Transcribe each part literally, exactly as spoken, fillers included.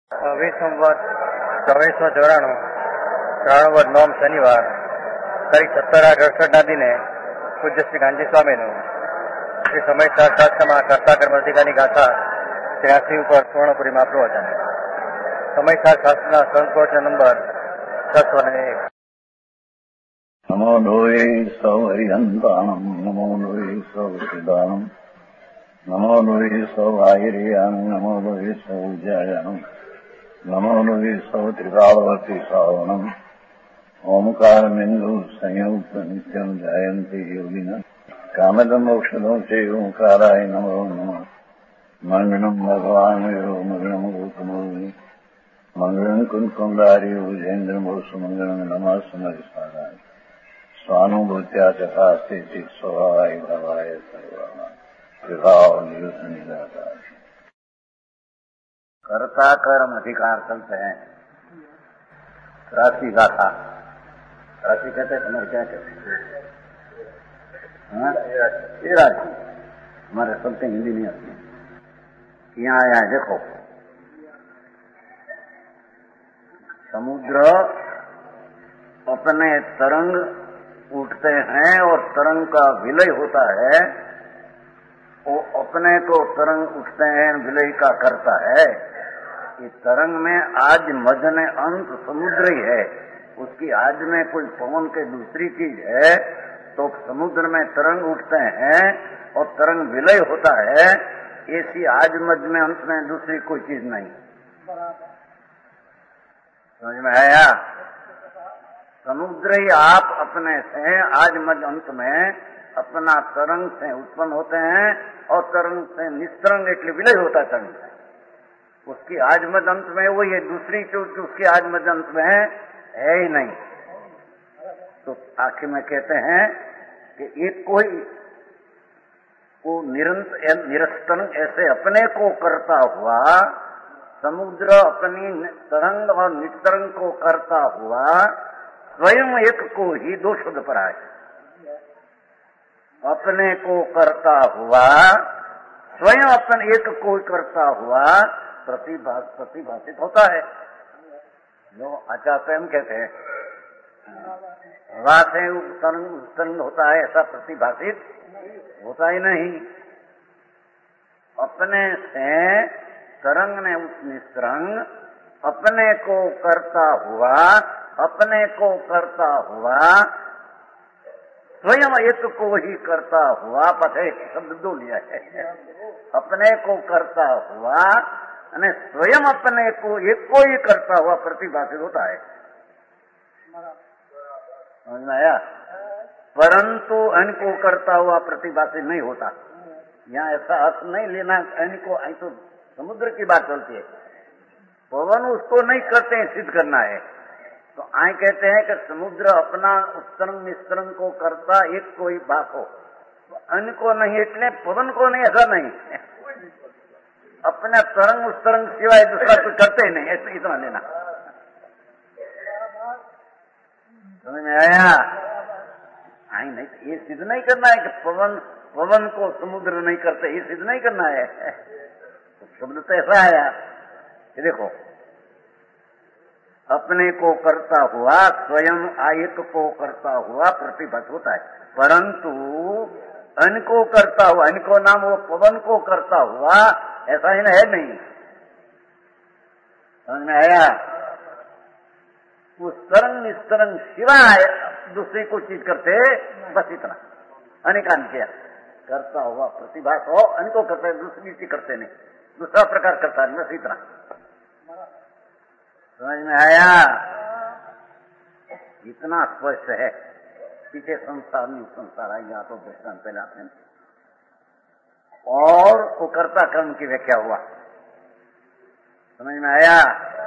વિસંવત ચોવીસો ચોરાણું શ્રાવણ નોમ શનિવાર તારીખ સત્તર આઠ અડસઠના દિને પૂજ્ય શ્રી ગાંધી સ્વામીનું શ્રી સમય શાસ્ત્રમાં કર્તા કર્મધિકાની ગાથા ત્યાંસી ઉપર સુવર્ણપુરીમાં પ્રવચન. સમય શાસ્ત્રના સંકોચ નંબર છસો ને એક. નમો લોહે સૌ હરિહંતાણમ નમો લોહે સૌ સિદ્ધાણમ નમો લોહે સૌ આહિર્યાણમ નમો લોહે સૌ જયાણમ નમો લોહે સૌ ત્રિકાળવતી શ્રાવણમ ઓમકાર બિંદુ સંયુક્ત નિત્યમ જયંતિ યોગિન કામદમ ઔષધો છે ઓંકારાય નમો નમઃ. મંગળમ ભગવાન મંગળમ ગૌતમોની મંગળમ કુંકુમધારી ભુજેન્દ્રમો સુમંગળમ નમઃ સમરિસ્વાદાય સ્વાનુભૂત્યા ચકાસ્તે સ્વભાવાય ભવાય સર્વમાં વિભાવ નિયુત निराकार. कर्ता कर्म अधिकार चलते हैं. राशि गाथा. राशि कहते हैं तुम्हारे क्या कहते हैं? ये राशि हमारे सबसे हिंदी नहीं आती. यहाँ आया है, देखो समुद्र अपने तरंग उठते हैं और तरंग का विलय होता है. वो अपने को तरंग उठते हैं विलय का करता है. ये तरंग में आज मझने अंत समुद्र ही है. उसकी आज में कोई पवन के दूसरी चीज है तो समुद्र में तरंग उठते हैं और तरंग विलय होता है. ऐसी आज मझ में अंत में दूसरी कोई चीज नहीं. समझ में आया? समुद्र ही आप अपने से आज मझ अंत में अपना तरंग से उत्पन्न होते हैं और तरंग से निस्तरंग એટલે विलय होता है. तरंग उसकी आज मझ अंत में वो ये दूसरी चीज उसकी आज मझ अंत में है ही नहीं. तो आखिर में कहते हैं कि एक कोई को निरंतर निरस्तन ऐसे अपने को करता हुआ समुद्र अपनी तरंग और निस्तरंग को करता हुआ स्वयं एक को ही दो शब्द पर आए. अपने को करता हुआ स्वयं अपन एक को करता हुआ प्रतिभा प्रतिभाषित होता है. जो आचार्य स्वयं कहते हैं हवा से तरंग उत्पन्न होता है ऐसा प्रतिभाषित होता ही नहीं. अपने से तरंग ने उस निस्तरंग अपने को करता हुआ अपने को करता हुआ स्वयं एक को ही करता हुआ. पता शब्द दो लिया है. अपने को करता हुआ અને स्वयं अपने को एक को ही करता हुआ प्रतिभाषित होता है. समझ में आया? परंतु अन्य को करता हुआ प्रतिभाषित नहीं होता. यहाँ ऐसा अर्थ नहीं लेना अन्य को. आई तो समुद्र की बात चलती है. पवन उसको नहीं करते हैं, सिद्ध करना है. तो आए कहते हैं कि समुद्र अपना उत्तरंग निस्तरंग को करता एक को ही बात हो. अन्य को नहीं એટલે पवन को नहीं ऐसा नहीं. अपना तरंग उस तरंग सिवाय दूसरा कुछ करते ही नहीं. ऐसा इतना लेना. समझ में आया? आई नहीं तो ये सिद्ध नहीं करना है कि पवन पवन को समुद्र नहीं करते. ये सिद्ध नहीं करना है. तो शब्द तो ऐसा आया कि देखो अपने को करता हुआ स्वयं आयत को करता हुआ प्रतिभात होता है. परंतु अन्य को करता हुआ अन्य को नाम वो पवन को करता हुआ ऐसा ही है नहीं. समझ में आया? उस तरंग निस्तरंग सिवाय दूसरी को चीज करते बस इतना. अनेकान किया करता हुआ प्रतिभास हो अन्य को करते दूसरी चीज करते नहीं. दूसरा प्रकार करता है बस इतना. समझ में आया? इतना स्पष्ट है. पीछे संसार में संसार आएगा तो दृष्टांत पहले आते हैं और वो कर्ता कर्म की व्याख्या हुआ. समझ में आया?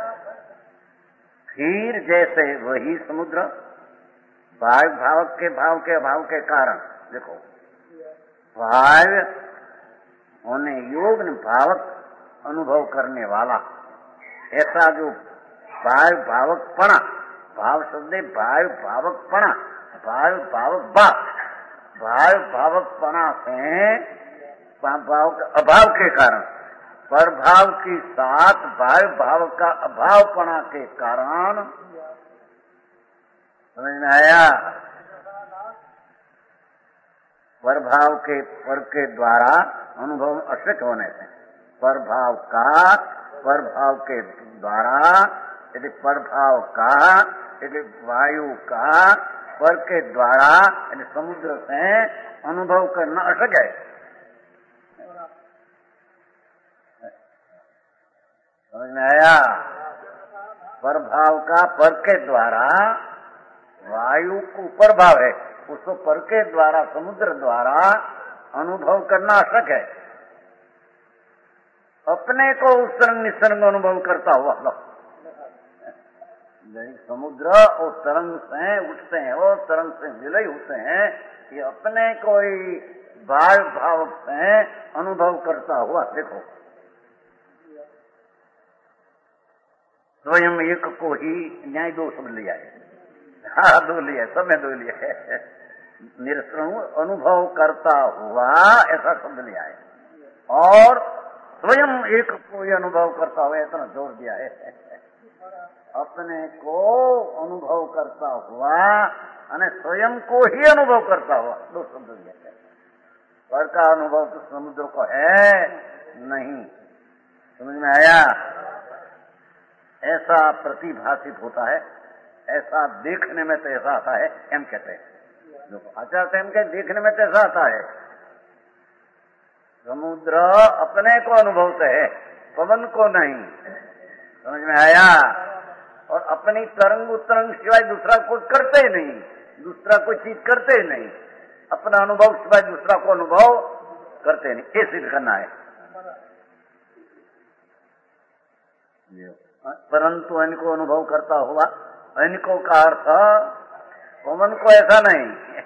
फिर जैसे वही समुद्र वायु भावक के भाव के अभाव के कारण देखो वायु होने योग ने भावक अनुभव करने वाला ऐसा जो भाव भावकपणा भाव शब्द भाव भावकपणा भाव भावक भाव भाव भावकपणा से भाव अभाव के कारण प्रभाव के साथ वायु भाव का अभावपना के कारण, समझ में आया, प्रभाव के पर के द्वारा अनुभव अशक्त होने से, प्रभाव का प्रभाव के द्वारा, यदि प्रभाव का यदि वायु का पर के द्वारा यदि समुद्र से अनुभव करना अशक्त है। समझ में आया, प्रभाव का पर के द्वारा वायु को प्रभाव है, उसको पर के द्वारा समुद्र द्वारा अनुभव करना अशक्त है। अपने को उस तरंग निसर्ग अनुभव करता हुआ लो, समुद्र और तरंग से उठते हैं और तरंग से विलय होते हैं, ये अपने को ही वायु भाव से अनुभव करता हुआ देखो, स्वयं एक को ही न्याय दो सब लिया है, हाँ दो लिया, सब में दो लिया है, निरसरण अनुभव करता हुआ ऐसा शब्द लिया है, और स्वयं एक को ही अनुभव करता हुआ इतना जोर दिया है, अपने को अनुभव करता हुआ અને स्वयं को ही अनुभव करता हुआ, दो शब्द दिया है। पर का अनुभव तो समुद्र को है नहीं, समझ में आया, ऐसा प्रतिभाषित होता है, ऐसा देखने में तो ऐसा आता है, एम कहते हैं, जो आचार्य एम के देखने में तो ऐसा आता है, समुद्र अपने को अनुभव से है, पवन को नहीं, समझ में आया, और अपनी तरंग उतरंग सिवाय दूसरा कुछ करते ही नहीं, दूसरा कोई चीज करते ही नहीं, अपना अनुभव सिवाय दूसरा को अनुभव करते नहीं, ये सिद्ध करना है। परंतु इनको अनुभव करता हुआ, इनको का अर्थ पवन को ऐसा नहीं,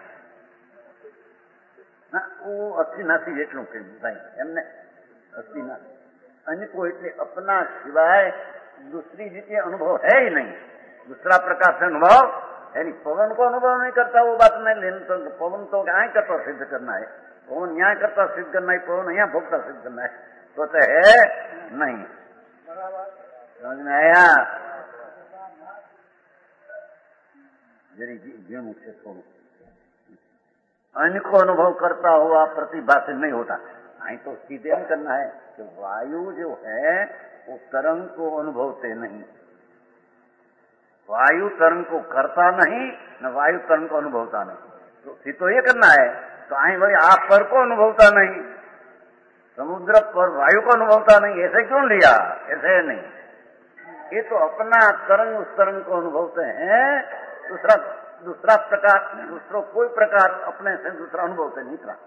वो अस्सी नासी જેટલું કે ભાઈ એમને अस्सी નાસી અનેકો એટલે अपना सिवाय दूसरी रीति अनुभव है ही नहीं, दूसरा प्रकार से अनुभव है नहीं, पवन को अनुभव नहीं करता, वो बात नहीं लेनी, तो पवन तो न्याय करता सिद्ध करना है, पवन न्याय करता सिद्ध करना है, पवन यहाँ भोगता सिद्ध करना है, तो है नहीं, समझ में आया, जरी जी मुझसे छोड़ो, इनको अनुभव करता हुआ प्रतिभाषित नहीं होता, नहीं तो सीधे करना है कि वायु जो है वो तरंग को अनुभवते नहीं, वायु तरंग को करता नहीं, न वायु तरंग को अनुभवता नहीं, तो फिर तो ये करना है, तो आई भाई आप पर को अनुभवता नहीं, समुद्र पर वायु को अनुभवता नहीं, ऐसे क्यों लिया, ऐसे नहीं, ये तो अपना तरंग उस तरंग को अनुभवते हैं, दूसरा दूसरा प्रकार दूसरों कोई प्रकार अपने से दूसरा अनुभव से नहीं था,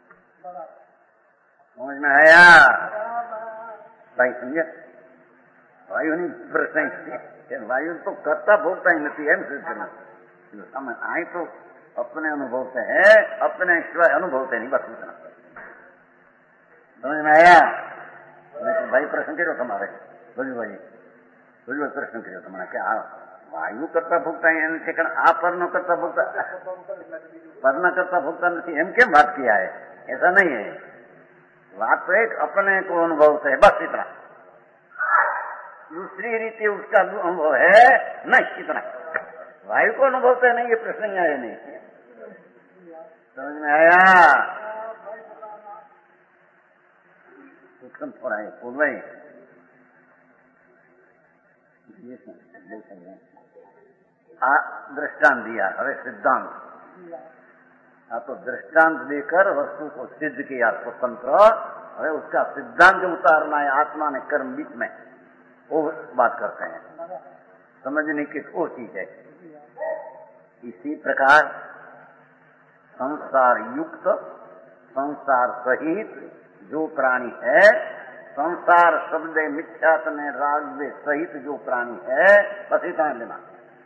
समझ में आया भाई, समझे, वायु नहीं प्रश्न, वायु तो करता भोगता ही नहीं है, समझ आए तो अपने अनुभव से है, अपने सिवाय अनुभव से नहीं, बस इतना समझ में आया। तो भाई प्रश्न करो तुम्हारे, बोलो भाई बोलो प्रश्न करो तुम्हारा क्या, वायु करता भोगता है, आप पर न करता भोगता, पर न करता भोगता नहीं, एम केम बात किया है, ऐसा नहीं है, बात तो एक अपने को अनुभव से, बस इतना, दूसरी रीति उसका अनुभव है नहीं, इतना, वायु को अनुभव से नहीं, ये प्रश्न ही आया नहीं, समझ में आया, उत्तम थोड़ा है बोल भाई, आ दृष्टांत दिया, हमें सिद्धांत, हाँ तो दृष्टांत देकर वस्तु को सिद्ध किया स्वतंत्र, हमें उसका सिद्धांत उतारना है, आत्मा ने कर्म बीच में, वो बात करते हैं, समझने की वो चीज है। इसी प्रकार संसार युक्त, संसार सहित जो प्राणी है, संसार शब्द मिथ्यात्म राग सहित जो प्राणी है, बस इतना लेना,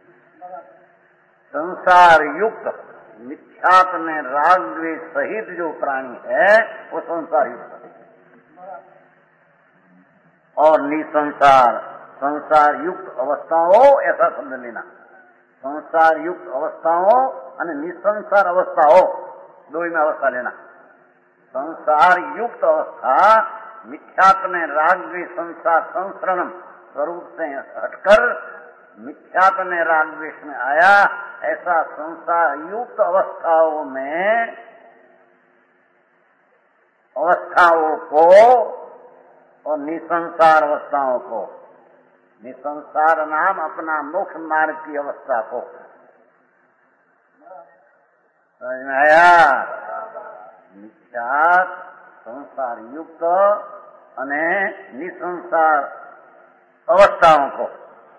संसार युक्त मिथ्यात्म राग सहित जो प्राणी है वो संसार युक्त, और निसंसार संसार युक्त अवस्थाओं ऐसा समझ लेना, संसार युक्त अवस्थाओं और निसंसार अवस्थाओं दो ही में अवस्था लेना, संसार युक्त अवस्था मिथ्यात्म राग भी संसार संसरण स्वरूप से हटकर मिथ्यात्म राग द्वेष में आया, ऐसा संसार युक्त अवस्थाओं में अवस्थाओं को और निसंसार अवस्थाओं को, निसंसार नाम अपना मोक्ष मार्ग की अवस्था को, समझ में आया? मिथ्यात संसार युक्त अने निसंसार अवस्थाओं को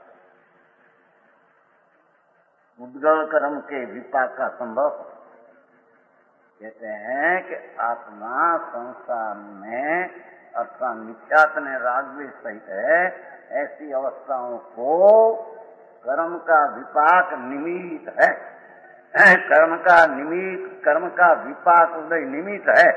उद्गल कर्म के विपाक का संभव कहते हैं कि आत्मा संसार में अर्थात मिथ्यात्म राग भी सहित है, ऐसी अवस्थाओं को कर्म का विपाक निमित्त है, कर्म का निमित्त कर्म का विपाक उदय निमित्त है,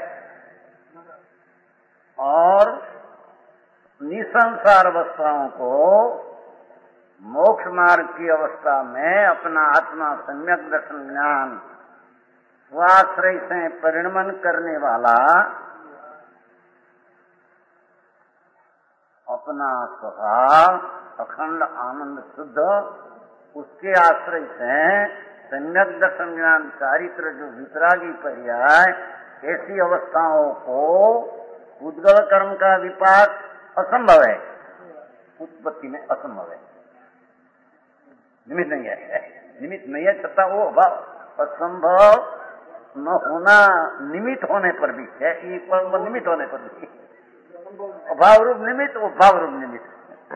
और निसंसार अवस्थाओं को मोक्ष मार्ग की अवस्था में अपना आत्मा सम्यक दर्शन ज्ञान स्वाश्रय से परिणमन करने वाला अपना स्वभाव अखंड आनंद शुद्ध, उसके आश्रय से सम्यक दर्शन ज्ञान चारित्र जो वितरागी पर्याय, ऐसी अवस्थाओं को उद्गल कर्म का विपाक असंभव है, उत्पत्ति में असंभव है, निमित्त नहीं है, निमित्त नहीं है छता वो अभाव असंभव न होना निमित्त होने पर भी है, ये निमित्त होने पर भी अभाव रूप निमित्त, वो भाव रूप निमित्त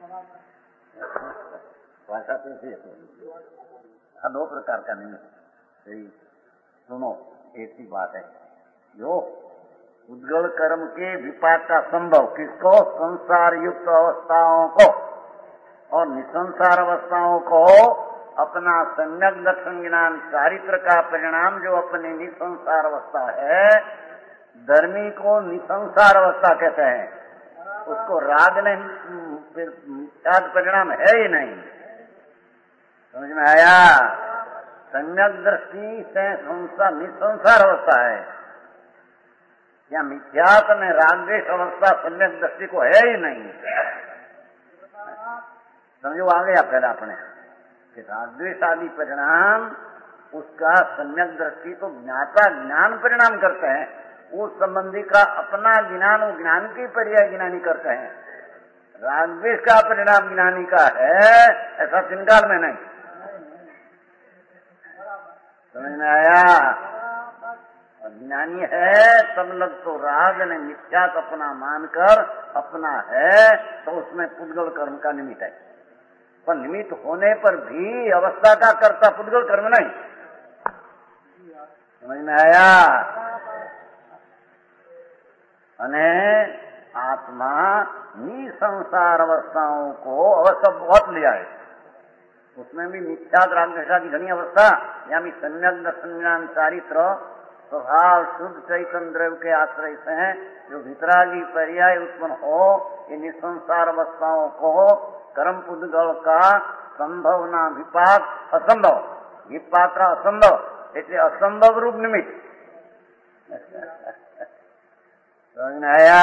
भाषा तो दो प्रकार का निमित्त। सुनो, ऐसी बात है जो उद्गल कर्म के विपाक का संभव किसको? संसार युक्त अवस्थाओं को और निसंसार अवस्थाओं को अपना सम्यक दर्शन ज्ञान चारित्र का परिणाम जो अपनी निसंसार अवस्था है, धर्मी को निसंसार अवस्था कहते हैं, उसको राग नहीं, राग परिणाम है ही नहीं, समझ में आया? सम्यक दृष्टि से संसार निसंसार अवस्था है, या मिथ्यात्म में रागद्वेष अवस्था सम्यक दृष्टि को है ही नहीं। समझो आ गया पहला अपने कि रागद्वेष आदि परिणाम उसका सम्यक दृष्टि तो ज्ञाता ज्ञान परिणाम करते हैं, उस संबंधी का अपना ज्ञान वो ज्ञान की पर्याय ज्ञानी करते हैं, रागद्वेष का परिणाम ज्ञानी का है, ऐसा चिंकाल में नहीं। समझ में आया? ज्ञानी है तब लग तो राग ने मिथ्यात अपना मानकर अपना है, तो उसमें पुद्गल कर्म का निमित्त है, पर निमित्त होने पर भी अवस्था का कर्ता पुद्गल कर्म नहीं। समझ में आया? अने आत्मा निसंसार अवस्थाओं को अवस्था बहुत लिया है, उसमें भी मिथ्यात राग दशा की घनी अवस्था, या भी सम्यक दर्शन ज्ञान चारित्र स्वभाव शुद्ध चैतन्य द्रव्य के आश्रय से जो वितरागी पर्याय उत्पन्न हो, ये निसंसार अवस्थाओं को कर्म पुद्गल का संभव ना विपाक असंभव, विपाक का असंभव, इसलिए असंभव रूप निमित्त। समझ में आया?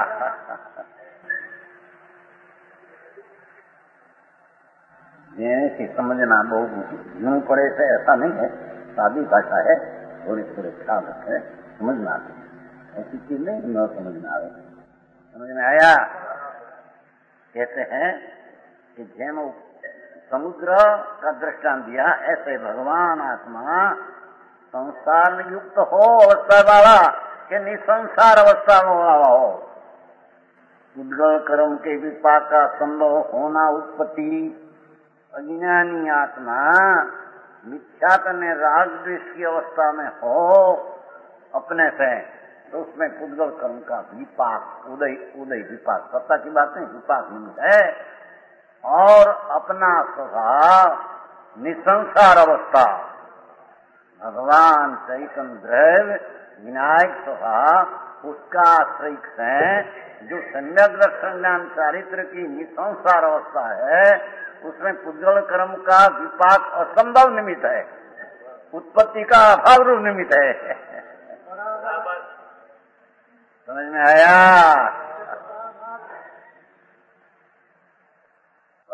ये समझना बहुत यूं पड़े से ऐसा नहीं है, सादी भाषा है, थोड़े थोड़े ख्याल रखे, समझना ऐसी चीज नहीं न समझना आवे। समझ में आया? कहते हैं कि जैन समुद्र का दृष्टांत दिया, ऐसे भगवान आत्मा संसार में युक्त हो अवस्था वाला कि निसंसार अवस्था में वाला हो, उद्गल कर्म के विपाक का संभव होना उत्पत्ति, अज्ञानी आत्मा मिथ्यात्म राग द्वेष की अवस्था में हो अपने से, तो उसमें पुद्गल कर्म का विपाक उदय उदय विपाक सत्ता की बात नहीं, विपाक निमित्त है, और अपना स्वभाव निसंसार अवस्था भगवान चैतन्य द्रव्य विनायक स्वभाव उसका आश्रय है, जो सम्यक दर्शन ज्ञान चारित्र की निसंसार अवस्था है, उसमें पुद्गल कर्म का विपाक असंभव निमित्त है, उत्पत्ति का अभाव रूप निमित्त है। समझ में आया?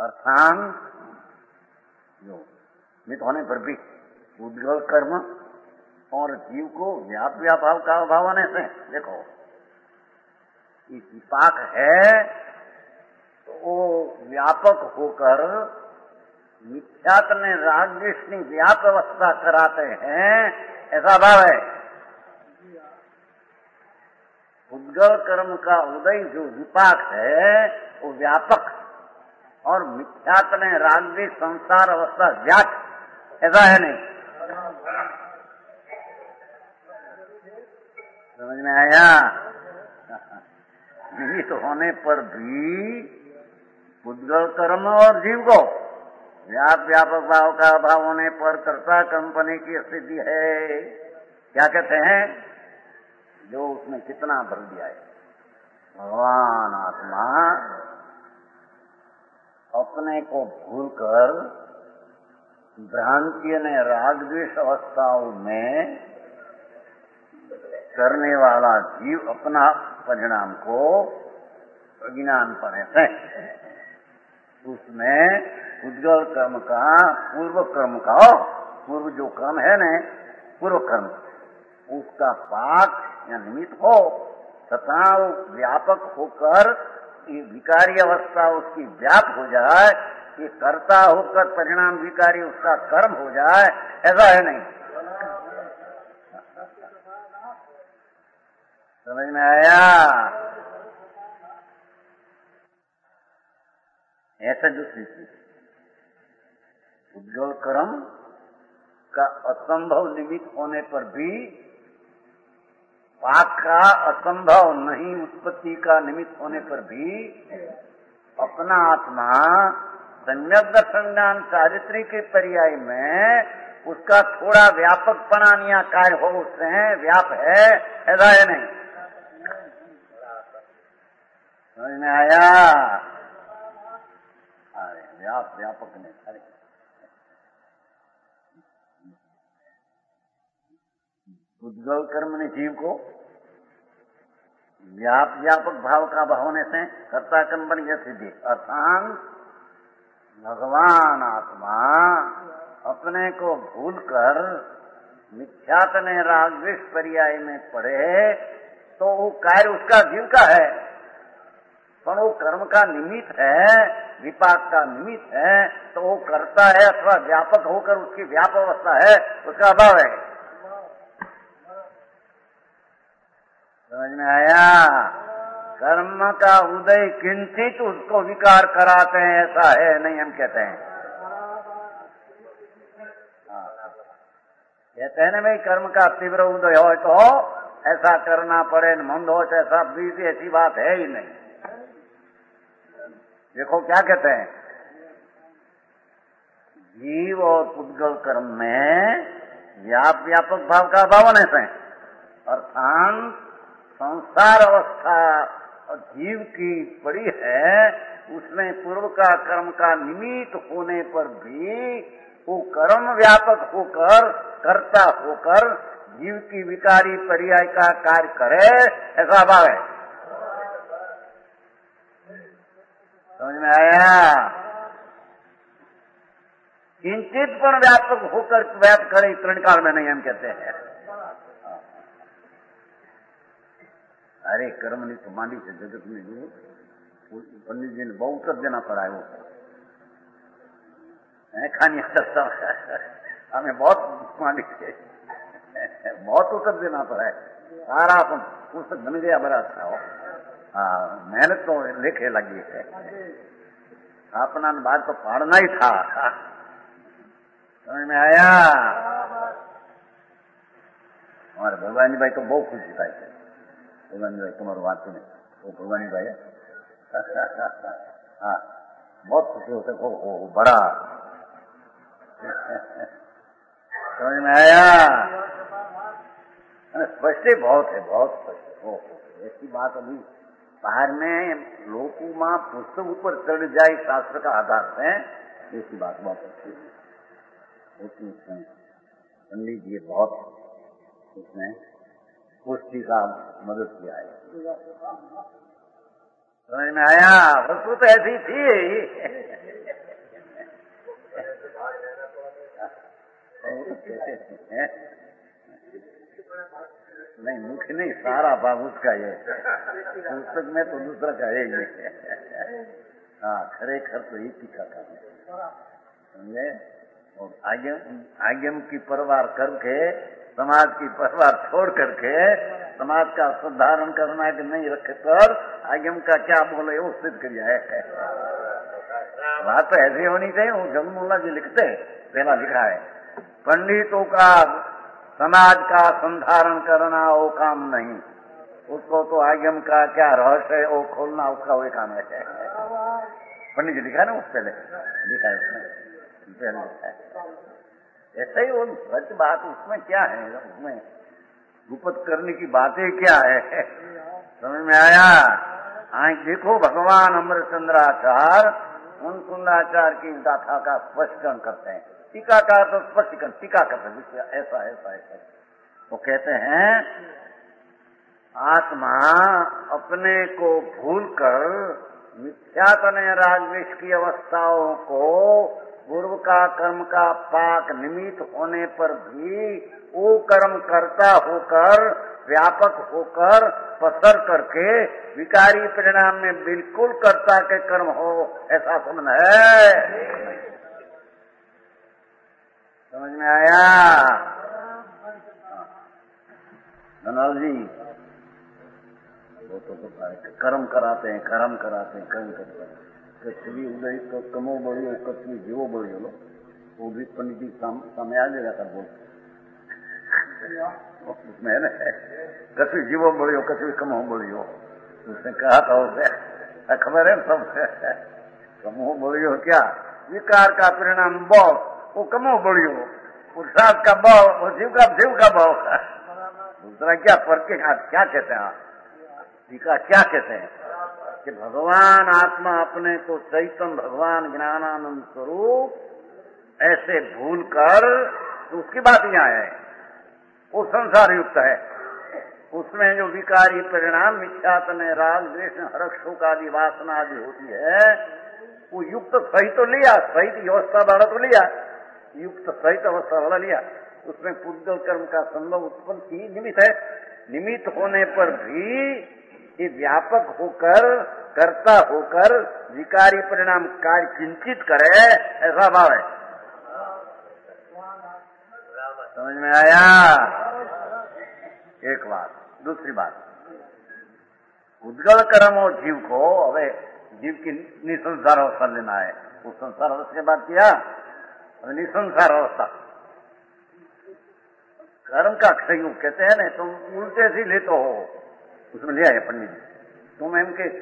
अर्थांत जो निमित्त होने पर भी उद्गल कर्म और जीव को व्याप व्यापाव का अभाव होने से, देखो ये विपाक है तो वो व्यापक होकर मिथ्यात्म रागद्वेषनी व्याप अवस्था कराते हैं, ऐसा भाव है। उद्गल कर्म का उदय जो विपाक है वो व्यापक और मिथ्यात्म रागद्वेष संसार अवस्था व्याप, ऐसा है नहीं। समझ में आया? निमित्त होने पर भी उद्गल कर्म और जीव को व्याप व्यापक भाव का अभाव होने पर कर्ता कंपनी की स्थिति है। क्या कहते हैं? जो उसने कितना भर दिया है। भगवान आत्मा अपने को भूलकर भ्रांति ने रागद्वेष अवस्थाओं में करने वाला जीव अपना परिणाम को अज्ञान पने से उसमें उद्गल कर्म का पूर्व कर्म का पूर्व जो कर्म है न पूर्व कर्म उसका पाक या निमित्त हो तथा व्यापक होकर ये विकारी अवस्था उसकी व्याप हो जाए, ये कर्ता होकर परिणाम विकारी उसका कर्म हो जाए, ऐसा है नहीं। समझ में आया? ऐसा दूसरी चीज उद्गल कर्म का असंभव निमित्त होने पर भी पाक का असंभव नहीं उत्पत्ति का निमित्त होने पर भी अपना आत्मा सम्यक दर्शन ज्ञान चारित्री के पर्याय में उसका थोड़ा व्यापक पनानिया कार्य हो उससे व्याप है, ऐसा है नहीं। समझ में आया? अरे व्याप व्यापक नहीं, अरे उद्गल कर्म ने जीव को व्याप व्यापक भाव का भावने से कर्ता कंपन की सिद्धि अर्थात भगवान आत्मा अपने को भूलकर मिथ्यात्म रागद्वेष पर्याय में पड़े तो वो कार्य उसका जीव का है, पर वो कर्म का निमित्त है, विपाक का निमित्त है, तो वो करता है अथवा व्यापक होकर उसकी व्याप अवस्था है, उसका अभाव है। समझ में आया? कर्म का उदय किंचित उसको विकार कराते हैं, ऐसा है नहीं, हम कहते हैं। कहते हैं ना भाई कर्म का तीव्र उदय हो तो ऐसा करना पड़े, मंद हो तो ऐसा बीती, ऐसी बात है ही नहीं। देखो क्या कहते हैं, जीव और उद्गल कर्म में व्याप व्यापक भाव का अभाव होने से अर्थात संसार अवस्था जीव की पड़ी है, उसमें पूर्व का कर्म का निमित्त होने पर भी वो कर्म व्यापक होकर कर्ता होकर जीव की विकारी पर्याय का कार्य करे, ऐसा भाव है। समझ में आया? किंचित पर व्यापक होकर व्याप करे तृणकाल में नहीं, हम कहते हैं। अरे कर्म नहीं तो मांडी से जगत में जो पंडित जी ने बहुत उत्तर देना पड़ा है, वो खानिया सकता हमें बहुत मांडी से बहुत उत्तर देना पड़ा है। सारा अपन पुस्तक बन गया बड़ा अच्छा हो। हाँ, मेहनत तो लेखे लगी है, अपना बात तो पढ़ना ही था। समझ में आया? हमारे भगवान जी भाई तो बहुत खुश था। भगवान भाई तुम्हारे बात सुने, वो भगवान भाई हाँ बहुत खुशी होते हो, हो, हो बड़ा समझ में आया? स्पष्ट बहुत है, बहुत स्पष्ट हो। ऐसी बात अभी बाहर में लोगों माँ पुस्तक ऊपर चढ़ जाए शास्त्र का आधार से, ऐसी बात बहुत अच्छी है। पंडित जी बहुत उसने पुष्टि का मदद किया है। समझ में आया? वस्तु तो ऐसी थी। नहीं, मुख्य नहीं, सारा भाग उसका ये, पुस्तक में तो दूसरा का है ये। हाँ, खरेखर तो ये टीका का समझे। और आगम आगम की परवार करके, समाज की परवार छोड़ करके समाज का सुधारण करना है कि नहीं रखे पर आगम का क्या बोले वो सिद्ध कर जाए। बात तो ऐसी होनी चाहिए। वो जगमोहन जी लिखते, पहला लिखा है, पंडितों का समाज का संधारण करना वो काम नहीं, उसको तो आगम का क्या रहस्य है वो खोलना उसका वही काम है। पंडित जी लिखा ना, उस पहले लिखा है उसमें, पहले लिखा है। ऐसा ही वो सच बात उसमें क्या है, उसमें गुप्त करने की बातें क्या है, समझ में आया? आज देखो भगवान अमरचंद्राचार्य उन कुंदाचार्य की गाथा का स्पष्टीकरण करते हैं। टीकाकार तो स्पष्टीकरण टीका करते हैं, ऐसा ऐसा ऐसा वो कहते हैं, आत्मा अपने को भूलकर मिथ्यातनय रागद्वेष की अवस्थाओं को पूर्व का कर्म का पाक निमित्त होने पर भी वो कर्म करता होकर, व्यापक होकर, पसर करके विकारी परिणाम में बिल्कुल कर्ता के कर्म हो, ऐसा समझ है। समझ में आया? धनलाल जी वो तो कर्म कराते हैं, कर्म कराते हैं, कर्म करते हैं। कभी उदय तो कमो बढ़ियो, कभी जीवो बढ़ियो लो, वो भी पंडित जी सामने आ जाएगा था बोल उसमें है, कभी जीवो बढ़ियो, कभी कमो बढ़ियो। उसने कहा था उसे खबर है सब, कमो बढ़ियो क्या विकार का परिणाम भाव, वो कमो बढ़ियो, पुरुषार्थ का भाव, वो जीव का जीव का भाव। दूसरा क्या फर्क है? क्या कहते हैं आप? टीका क्या कहते हैं कि भगवान आत्मा अपने को चैतन्य भगवान ज्ञानानंद स्वरूप ऐसे भूल कर, तो उसकी बात यहाँ है, वो संसार युक्त है, उसमें जो विकारी परिणाम मिथ्यातनय राग द्वेष हर्ष शोक आदि वासना आदि होती है, वो युक्त सही तो लिया, सही अवस्था वाला तो लिया, युक्त सहित अवस्था वाला लिया, उसमें पूर्वजल कर्म का संभव उत्पन्न की निमित्त है। निमित्त होने पर भी ये व्यापक होकर, कर्ता होकर विकारी परिणाम कार्य चिंतित करे, ऐसा भाव है। समझ में आया? एक बात। दूसरी बात, उद्गल कर्म और जीव को, अबे जीव की निसंसार अवस्था लेना है, वो संसार अवस्था की बात किया, निसंसार अवस्था कर्म का संयोग कहते हैं ना, तुम उल्टे से लेते हो, उसमें लिया है पंडित जी, तुम एम के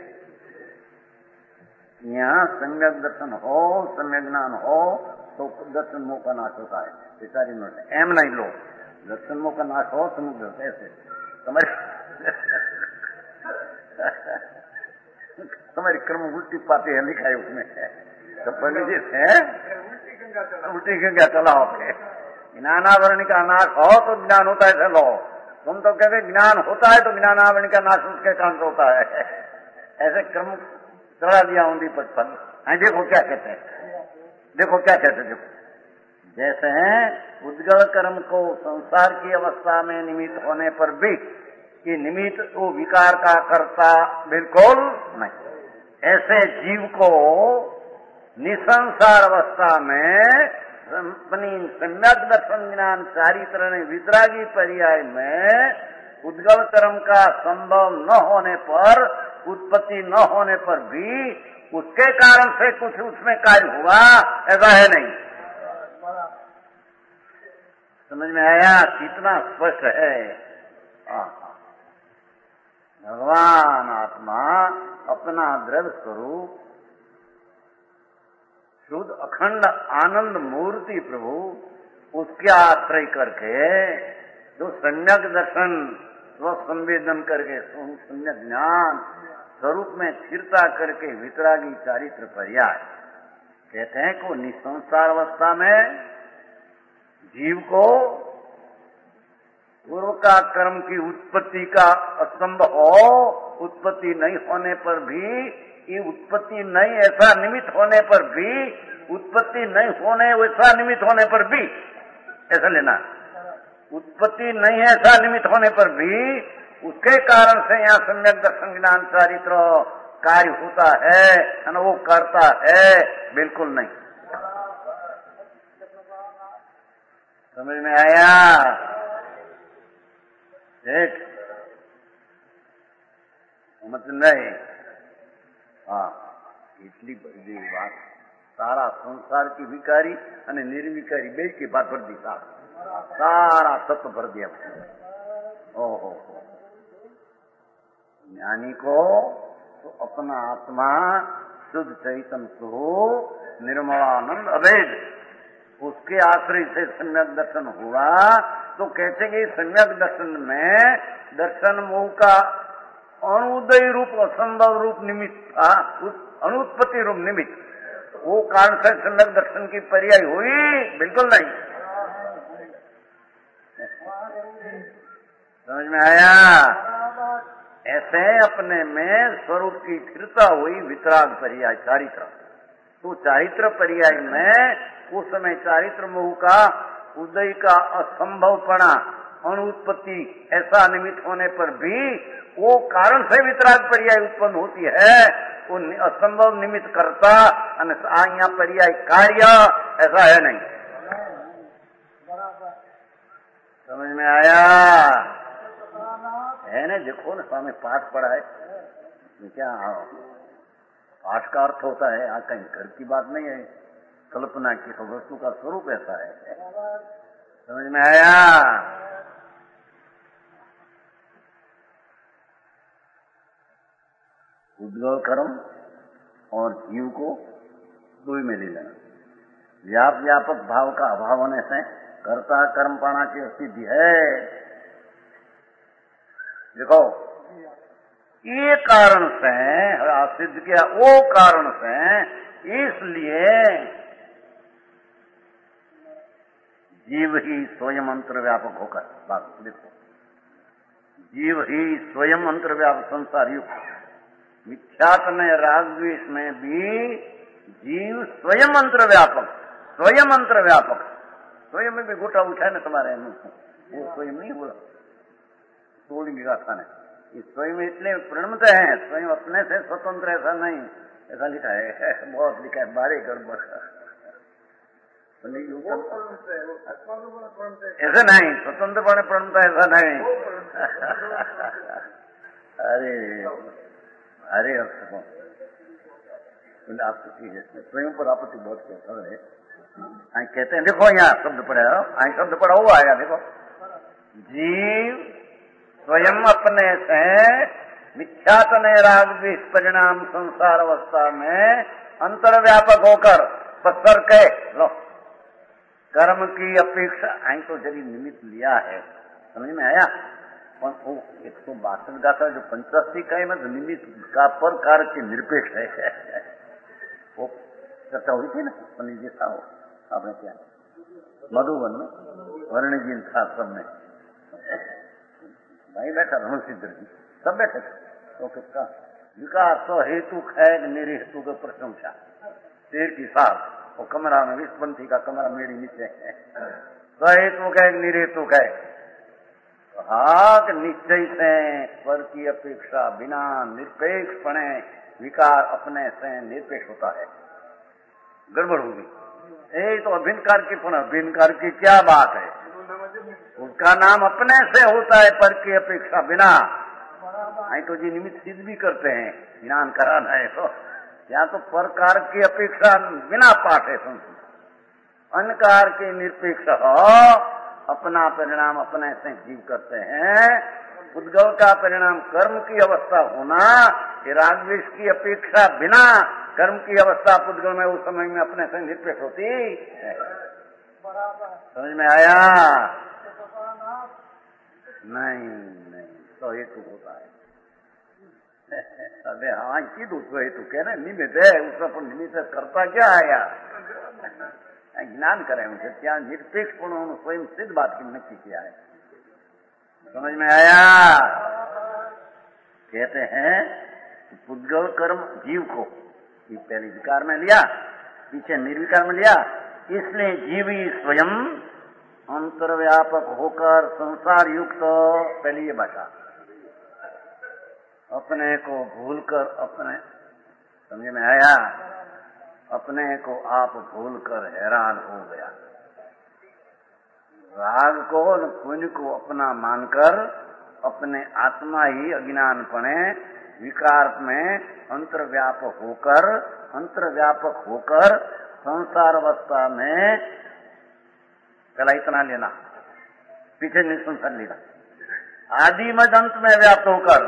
यहाँ सम्यक दर्शन हो, सम्यक ज्ञान हो तो दर्शन मोह का नाश होता है, बेचारी नोट एम नहीं लो, दर्शन मोह का नाश हो समुद्र ऐसे तुम्हारी तुम्हारी कर्म उल्टी पाती है, लिखा है उसमें, तो पंडित जी है उल्टी गंगा चलाओ के ज्ञानावरण का नाश हो तो ज्ञान होता है, चलो तुम तो कहते ज्ञान होता है तो ज्ञानावरण का नाश उसके कारण से होता है, ऐसे कर्म चढ़ा दिया उन्दी पर फल। देखो क्या कहते हैं, देखो क्या कहते हैं, देखो जैसे हैं उद्गल कर्म को संसार की अवस्था में निमित्त होने पर भी कि निमित्त वो विकार का कर्ता बिल्कुल नहीं, ऐसे जीव को निसंसार अवस्था में अपनी सम्यक दर्शन ज्ञान चारित्र वितरागी पर्याय में उद्गल कर्म का संभव न होने पर, उत्पत्ति न होने पर भी उसके कारण से कुछ उसमें कार्य हुआ, ऐसा है नहीं। समझ में आया? कितना स्पष्ट है। भगवान आत्मा अपना द्रव्य स्वरूप शुद्ध अखंड आनंद मूर्ति प्रभु, उसके आश्रय करके जो सम्यक दर्शन स्व संवेदन करके सम्यक ज्ञान स्वरूप में स्थिरता करके वितरागी चारित्र पर्याय कहते हैं को निसंसार अवस्था में जीव को पूर्व का कर्म की उत्पत्ति का असंभव हो उत्पत्ति नहीं होने पर भी, ये उत्पत्ति नहीं ऐसा निमित्त होने पर भी, उत्पत्ति नहीं होने वैसा निमित्त होने पर भी, ऐसा लेना, उत्पत्ति नहीं ऐसा निमित्त होने पर भी उसके कारण से यहाँ सम्यक दर्शन ज्ञान चारित्र कार्य होता है, वो करता है, बिल्कुल नहीं। समझ में आया? देख मतलब नहीं, हाँ એટલી બધી વાત સારા સંસાર की વિકારી અને નિર્વિકારી બે की बात भर दी, सारा तत्व भर दिया। ओहो, ज्ञानी को तो अपना आत्मा शुद्ध चैतन्य स्वरूप निर्मलानंद अभेद, उसके आश्रय से सम्यक दर्शन हुआ। तो कहते कि सम्यक दर्शन में दर्शन मोह का अनुदय रूप असंभव रूप निमित्त था, अनुत्पत्ति रूप निमित्त, वो कारण से सम्यक दर्शन की पर्याय हुई? बिल्कुल नहीं। समझ में आया? ऐसे अपने में स्वरूप की स्थिरता हुई वितराग पर्याय चारित्र। तो चारित्र पर्याय में उस समय चारित्र मोह का उदय का असंभवपना, अनुत्पत्ति ऐसा निमित्त होने पर भी वो कारण से वितराग पर्याय उत्पन्न होती है। वो असंभव निमित्त करता और यहाँ पर्याय कार्य, ऐसा है नहीं। समझ में आया? है ना? देखो ना, स्वामी पाठ पढ़ा है, क्या पाठ का अर्थ होता है, आज कहीं घर की बात नहीं है, कल्पना की तो वस्तु का स्वरूप ऐसा है। समझ में आया? उद्गल कर्म और जीव को दो में ले लेना। व्याप व्यापक भाव का अभाव होने से कर्ता कर्म पाना की स्थिति है। देखो, ये कारण से सिद्ध किया, वो कारण से, इसलिए जीव ही स्वयं अंतर व्यापक होकर, बात देखो, जीव ही स्वयं अंतर व्यापक संसार युक्त, मिथ्यात्मय राग द्वेष में भी जीव स्वयं अंतर व्यापक, स्वयं अंतर व्यापक, स्वयं में भी घोटा उठा है ना तुम्हारे मुंह से, वो स्वयं नहीं बोला, तोड़ेंगे गाथा ने, ये स्वयं इतने प्रणमत है, स्वयं अपने से स्वतंत्र ऐसा नहीं, ऐसा लिखा है, बहुत लिखा है, बारे गड़बड़ ऐसा नहीं, स्वतंत्र पणे प्रणमता ऐसा नहीं। अरे अरे आपको ठीक है, स्वयं पर आपत्ति बहुत कहता है, कहते हैं, देखो यहाँ शब्द पढ़ा, आई शब्द पढ़ा हुआ आएगा, देखो, जीव स्वयं अपने से मिथ्यात्मय राग द्वेष परिणाम संसार अवस्था में अंतर्व्यापक होकर पत्थर के लो कर्म की अपेक्षा, आई तो जब निमित्त लिया है, समझ में आया? वो एक सौ बासठ गाथा जो पंचासी का है ना, निमित्त का पर कार्य के निरपेक्ष है, वो चर्चा हुई थी ना, पंडित जी था वो, आपने क्या मधुबन में वर्ण जी था, सब में भाई बैठा, रण सिद्ध जी सब बैठे थे। तो किसका विकास हेतु है निरहेतु का प्रशंसा, शेर की साथ वो कमरा में, विश्वपंथी का कमरा मेरी नीचे है, सहेतु है निरहेतु है, हाक निश्चय से पर की अपेक्षा बिना निरपेक्षपणे विकार अपने से निरपेक्ष होता है। गड़बड़ होगी, ये तो अभिनकार की पुनः अभिनकार की क्या बात है, उसका नाम अपने से होता है पर की अपेक्षा बिना। आई तो जी निमित्त सिद्ध भी करते हैं, ज्ञान कराना है तो या तो परकार की अपेक्षा बिना पाठ है, अनकार के निरपेक्ष हो, अपना परिणाम अपने से जीव करते हैं। उद्गव का परिणाम कर्म की अवस्था होना, ये रागद्वेष की अपेक्षा बिना कर्म की अवस्था उद्गव में उस समय में अपने से निरपेक्ष होती है। समझ में आया? नहीं नहीं, तो हेतु होता है। अरे हाँ, कीधु तो हेतु कह रहे निमित्त है, उसका पर निमित्त करता क्या आया, ज्ञान करें उसे, क्या निरपेक्ष पूर्ण स्वयं सिद्ध बात की नक्की किया है। समझ में आया? कहते हैं पुद्गल कर्म जीव को पहले विकार में लिया, पीछे निर्विकार में लिया, इसलिए जीव ही स्वयं अंतर्व्यापक होकर संसार युक्त, पहली ये भाषा, अपने को भूलकर, अपने समझ में आया, अपने को आप भूलकर हैरान हो गया। राग को और पुण्य को अपना मानकर अपने आत्मा ही अज्ञानपणे विकार में अंतर्व्यापक होकर अंतर्व्यापक होकर संसार अवस्था में, पहला इतना लेना, पीछे निसंसार लेना, आदि मध्य अंत में व्याप्त होकर,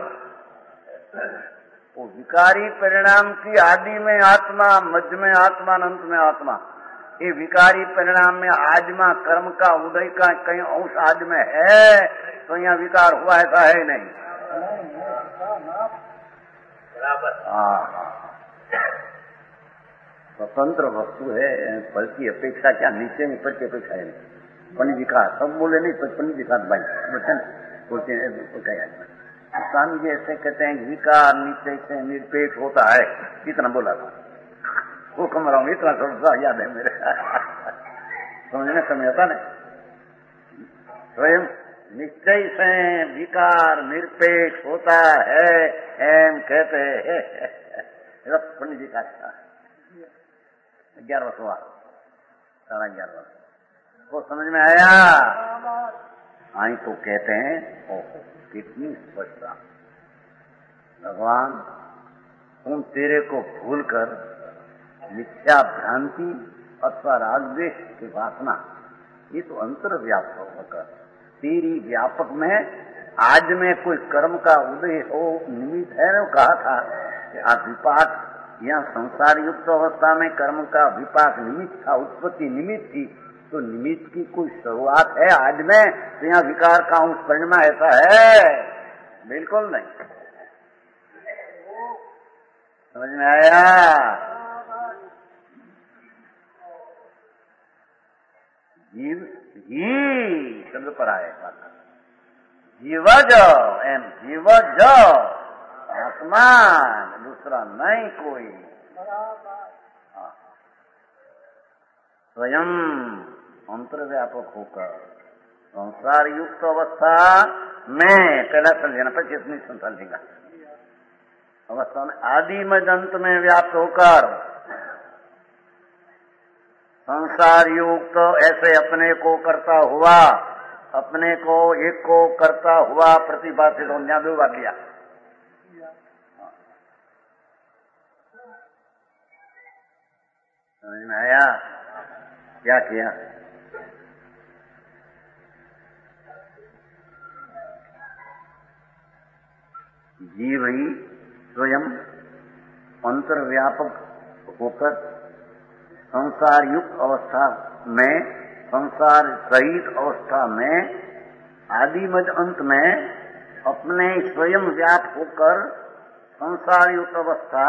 वो विकारी परिणाम की आदि में आत्मा, मध्य में आत्मा, अंत में आत्मा, ये विकारी परिणाम में आजमा कर्म का उदय का कहीं अंश आज में है तो यहाँ विकार हुआ, ऐसा है नहीं। स्वतंत्र वस्तु है, फल की अपेक्षा क्या, नीचे में फल की अपेक्षा है नहीं। पंडित जी का सब बोले नहीं, पंडित जी का भाई बोलते हैं, स्वामी जी ऐसे कहते हैं विकार नीचे से निरपेक्ष होता है, इतना बोला था, वो कम रहा हूँ, इतना थोड़ा याद है मेरे। समझने समय आता नहीं, स्वयं निश्चय से विकार निरपेक्ष होता है, एम कहते हैं पंडित जी का ग्यारह वर्ष हुआ, साढ़ा ग्यारह वर्ष, वो समझ में आया। आई तो कहते हैं ओ कितनी स्पष्टता, भगवान तुम तेरे को भूलकर मिथ्या भ्रांति अथवा रागद्वेष की वासना, ये तो अंतर व्याप्त होकर तेरी व्यापक में आज में कोई कर्म का उदय हो निमित्त है ना, कहा था कि आप विपाक या संसार युक्त अवस्था में कर्म का विपाक निमित्त था, उत्पत्ति निमित्त थी, तो निमित्त की कोई शुरुआत है आज में, तो यहाँ विकार का अंश परिणाम ऐसा है बिल्कुल नहीं। समझ में आया? जीव ही शब्द पर आएगा, जीवज एम जीवज आत्मान, दूसरा नहीं कोई, स्वयं अंतर्व्यापक होकर संसार युक्त अवस्था में, पहला समझना पच्चीस इतनी संसार देगा अवस्था में आदि में अंत में व्याप्त होकर संसार युक्त ऐसे अपने को करता हुआ, अपने को एक को करता हुआ प्रतिभाषित हो, यहाँ दो बात लिया, समझ में आया? क्या किया? जीव ही स्वयं अंतर्व्यापक होकर संसार युक्त अवस्था में, संसार सहित अवस्था में, आदि मध्य अंत में अपने स्वयं व्याप होकर संसार युक्त अवस्था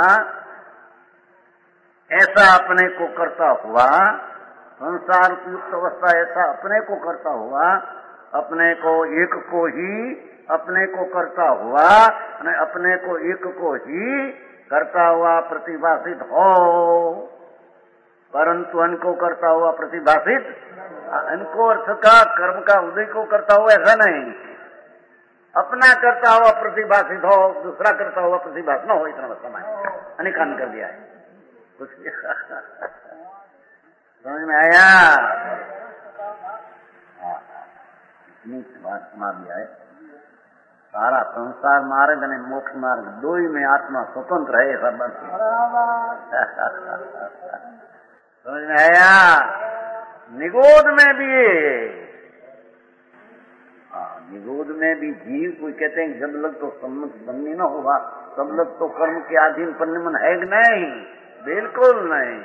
ऐसा अपने को करता हुआ, संसार युक्त अवस्था ऐसा अपने को करता हुआ, अपने को एक को ही अपने को करता हुआ, अपने को एक को ही करता हुआ प्रतिभाषित हो, परंतु अनको करता हुआ प्रतिभाषित, अनको अर्थ का कर्म का उदय को करता हुआ ऐसा नहीं, अपना करता हुआ प्रतिभाषित हो, दूसरा करता हुआ प्रतिभाषित न हो, इतना बस समय अनिकान कर दिया है कुछ। समझ में आया? इतनी बात मार दिया है, सारा संसार मार्ग और मोक्ष मार्ग दो ही में आत्मा स्वतंत्र है, सब समझ में आया? निगोद में भी, हाँ निगोद में भी जीव कोई कहते हैं जब लग तो सम्मत न होगा तब लग तो कर्म के अधीन पन्नमन है कि नहीं, बिल्कुल नहीं।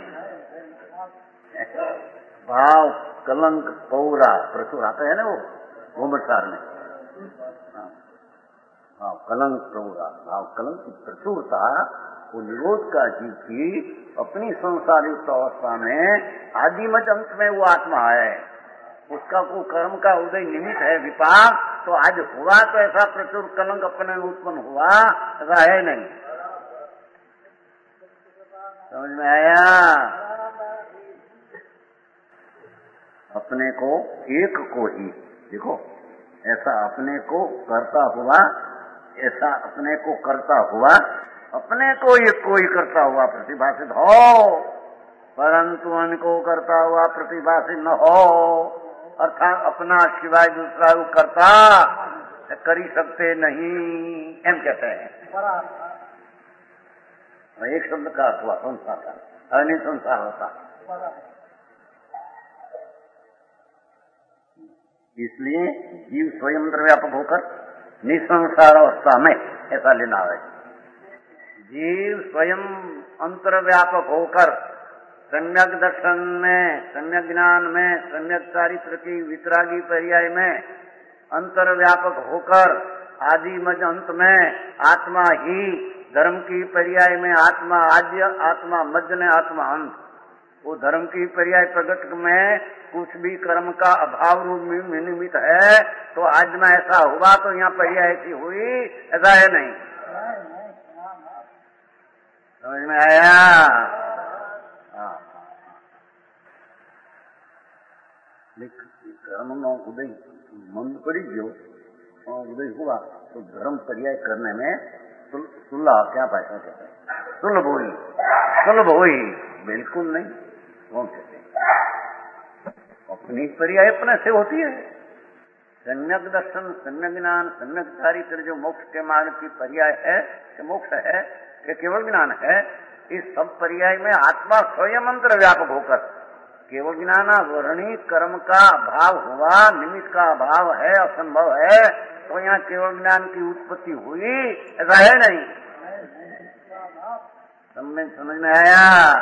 भाव कलंक पौरा प्रचुर आता है ना, वो गोमसार में, भाव कलंक पौरा, भाव कलंक की प्रचुरता, वो निरोध का जीव की अपनी संसारित अवस्था में आदि मध्य अंत में वो आत्मा है, उसका को कर्म का उदय निमित्त है विपाक, तो आज हुआ तो ऐसा प्रचुर कलंक अपने में उत्पन्न हुआ, ऐसा है नहीं। समझ में आया? अपने को एक को ही देखो, ऐसा अपने को करता हुआ, ऐसा अपने को करता हुआ, अपने को एक को ही करता हुआ प्रतिभाषित हो, परंतु उनको करता हुआ प्रतिभाषित न हो, अर्थात अपना सिवाय दूसरा करता कर ही सकते नहीं, एम कहते हैं। एक शब्द का अर्थ हुआ संसार का, अन्य संसार होता। इसलिए जीव स्वयं व्यापक होकर निसंसार अवस्था में ऐसा लेना है। जीव स्वयं अंतर्व्यापक होकर सम्यक दर्शन में, सम्यक ज्ञान में, सम्यक चारित्र की वितरागी पर्याय में अंतर्व्यापक होकर आदि मध्य अंत में आत्मा ही धर्म की पर्याय में आत्मा आद्य, आत्मा मध्य ने आत्मा अंत, वो धर्म की पर्याय प्रगट में कुछ भी कर्म का अभाव रूप में निमित्त है, तो आज में ऐसा हुआ तो यहाँ पर्याय ऐसी हुई, ऐसा है नहीं। समझ में आया? कर्म नो उदय मंद पड़ी गयो, उदय हुआ तो धर्म पर्याय करने में सुलभ, क्या भाषा कहते हैं, सुलभ हुई, सुलभ हुई, बिल्कुल नहीं। कौन कहते हैं? अपनी पर्याय अपने से होती है। सम्यक दर्शन, सम्यक ज्ञान, सम्यक चारित्र जो मोक्ष के मार्ग की पर्याय है, कि मोक्ष है, कि केवल ज्ञान है, इस सब पर्याय में आत्मा स्वयं अंतर व्यापक होकर केवल ज्ञानावरणी कर्म का अभाव हुआ, निमित्त का अभाव है, असंभव है, तो यहाँ केवल ज्ञान की उत्पत्ति हुई, ऐसा है नहीं। समझ समझ में आया?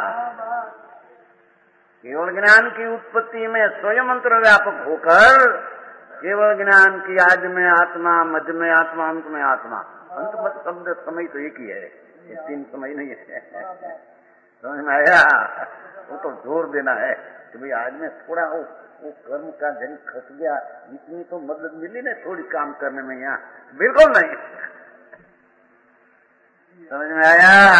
केवल ज्ञान की उत्पत्ति में स्वयं अंतर व्यापक होकर केवल ज्ञान की आदि में आत्मा, मध्य में आत्मा, अंत में आत्मा। अंत मत शब्द समय तो एक ही है, ये तीन समय नहीं है। समझ में आया? वो तो जोर देना है कि भाई आज में थोड़ा हो वो कर्म का जन खस गया, इतनी तो मदद मिली ना थोड़ी काम करने में, यहाँ बिल्कुल नहीं। समझ में आया?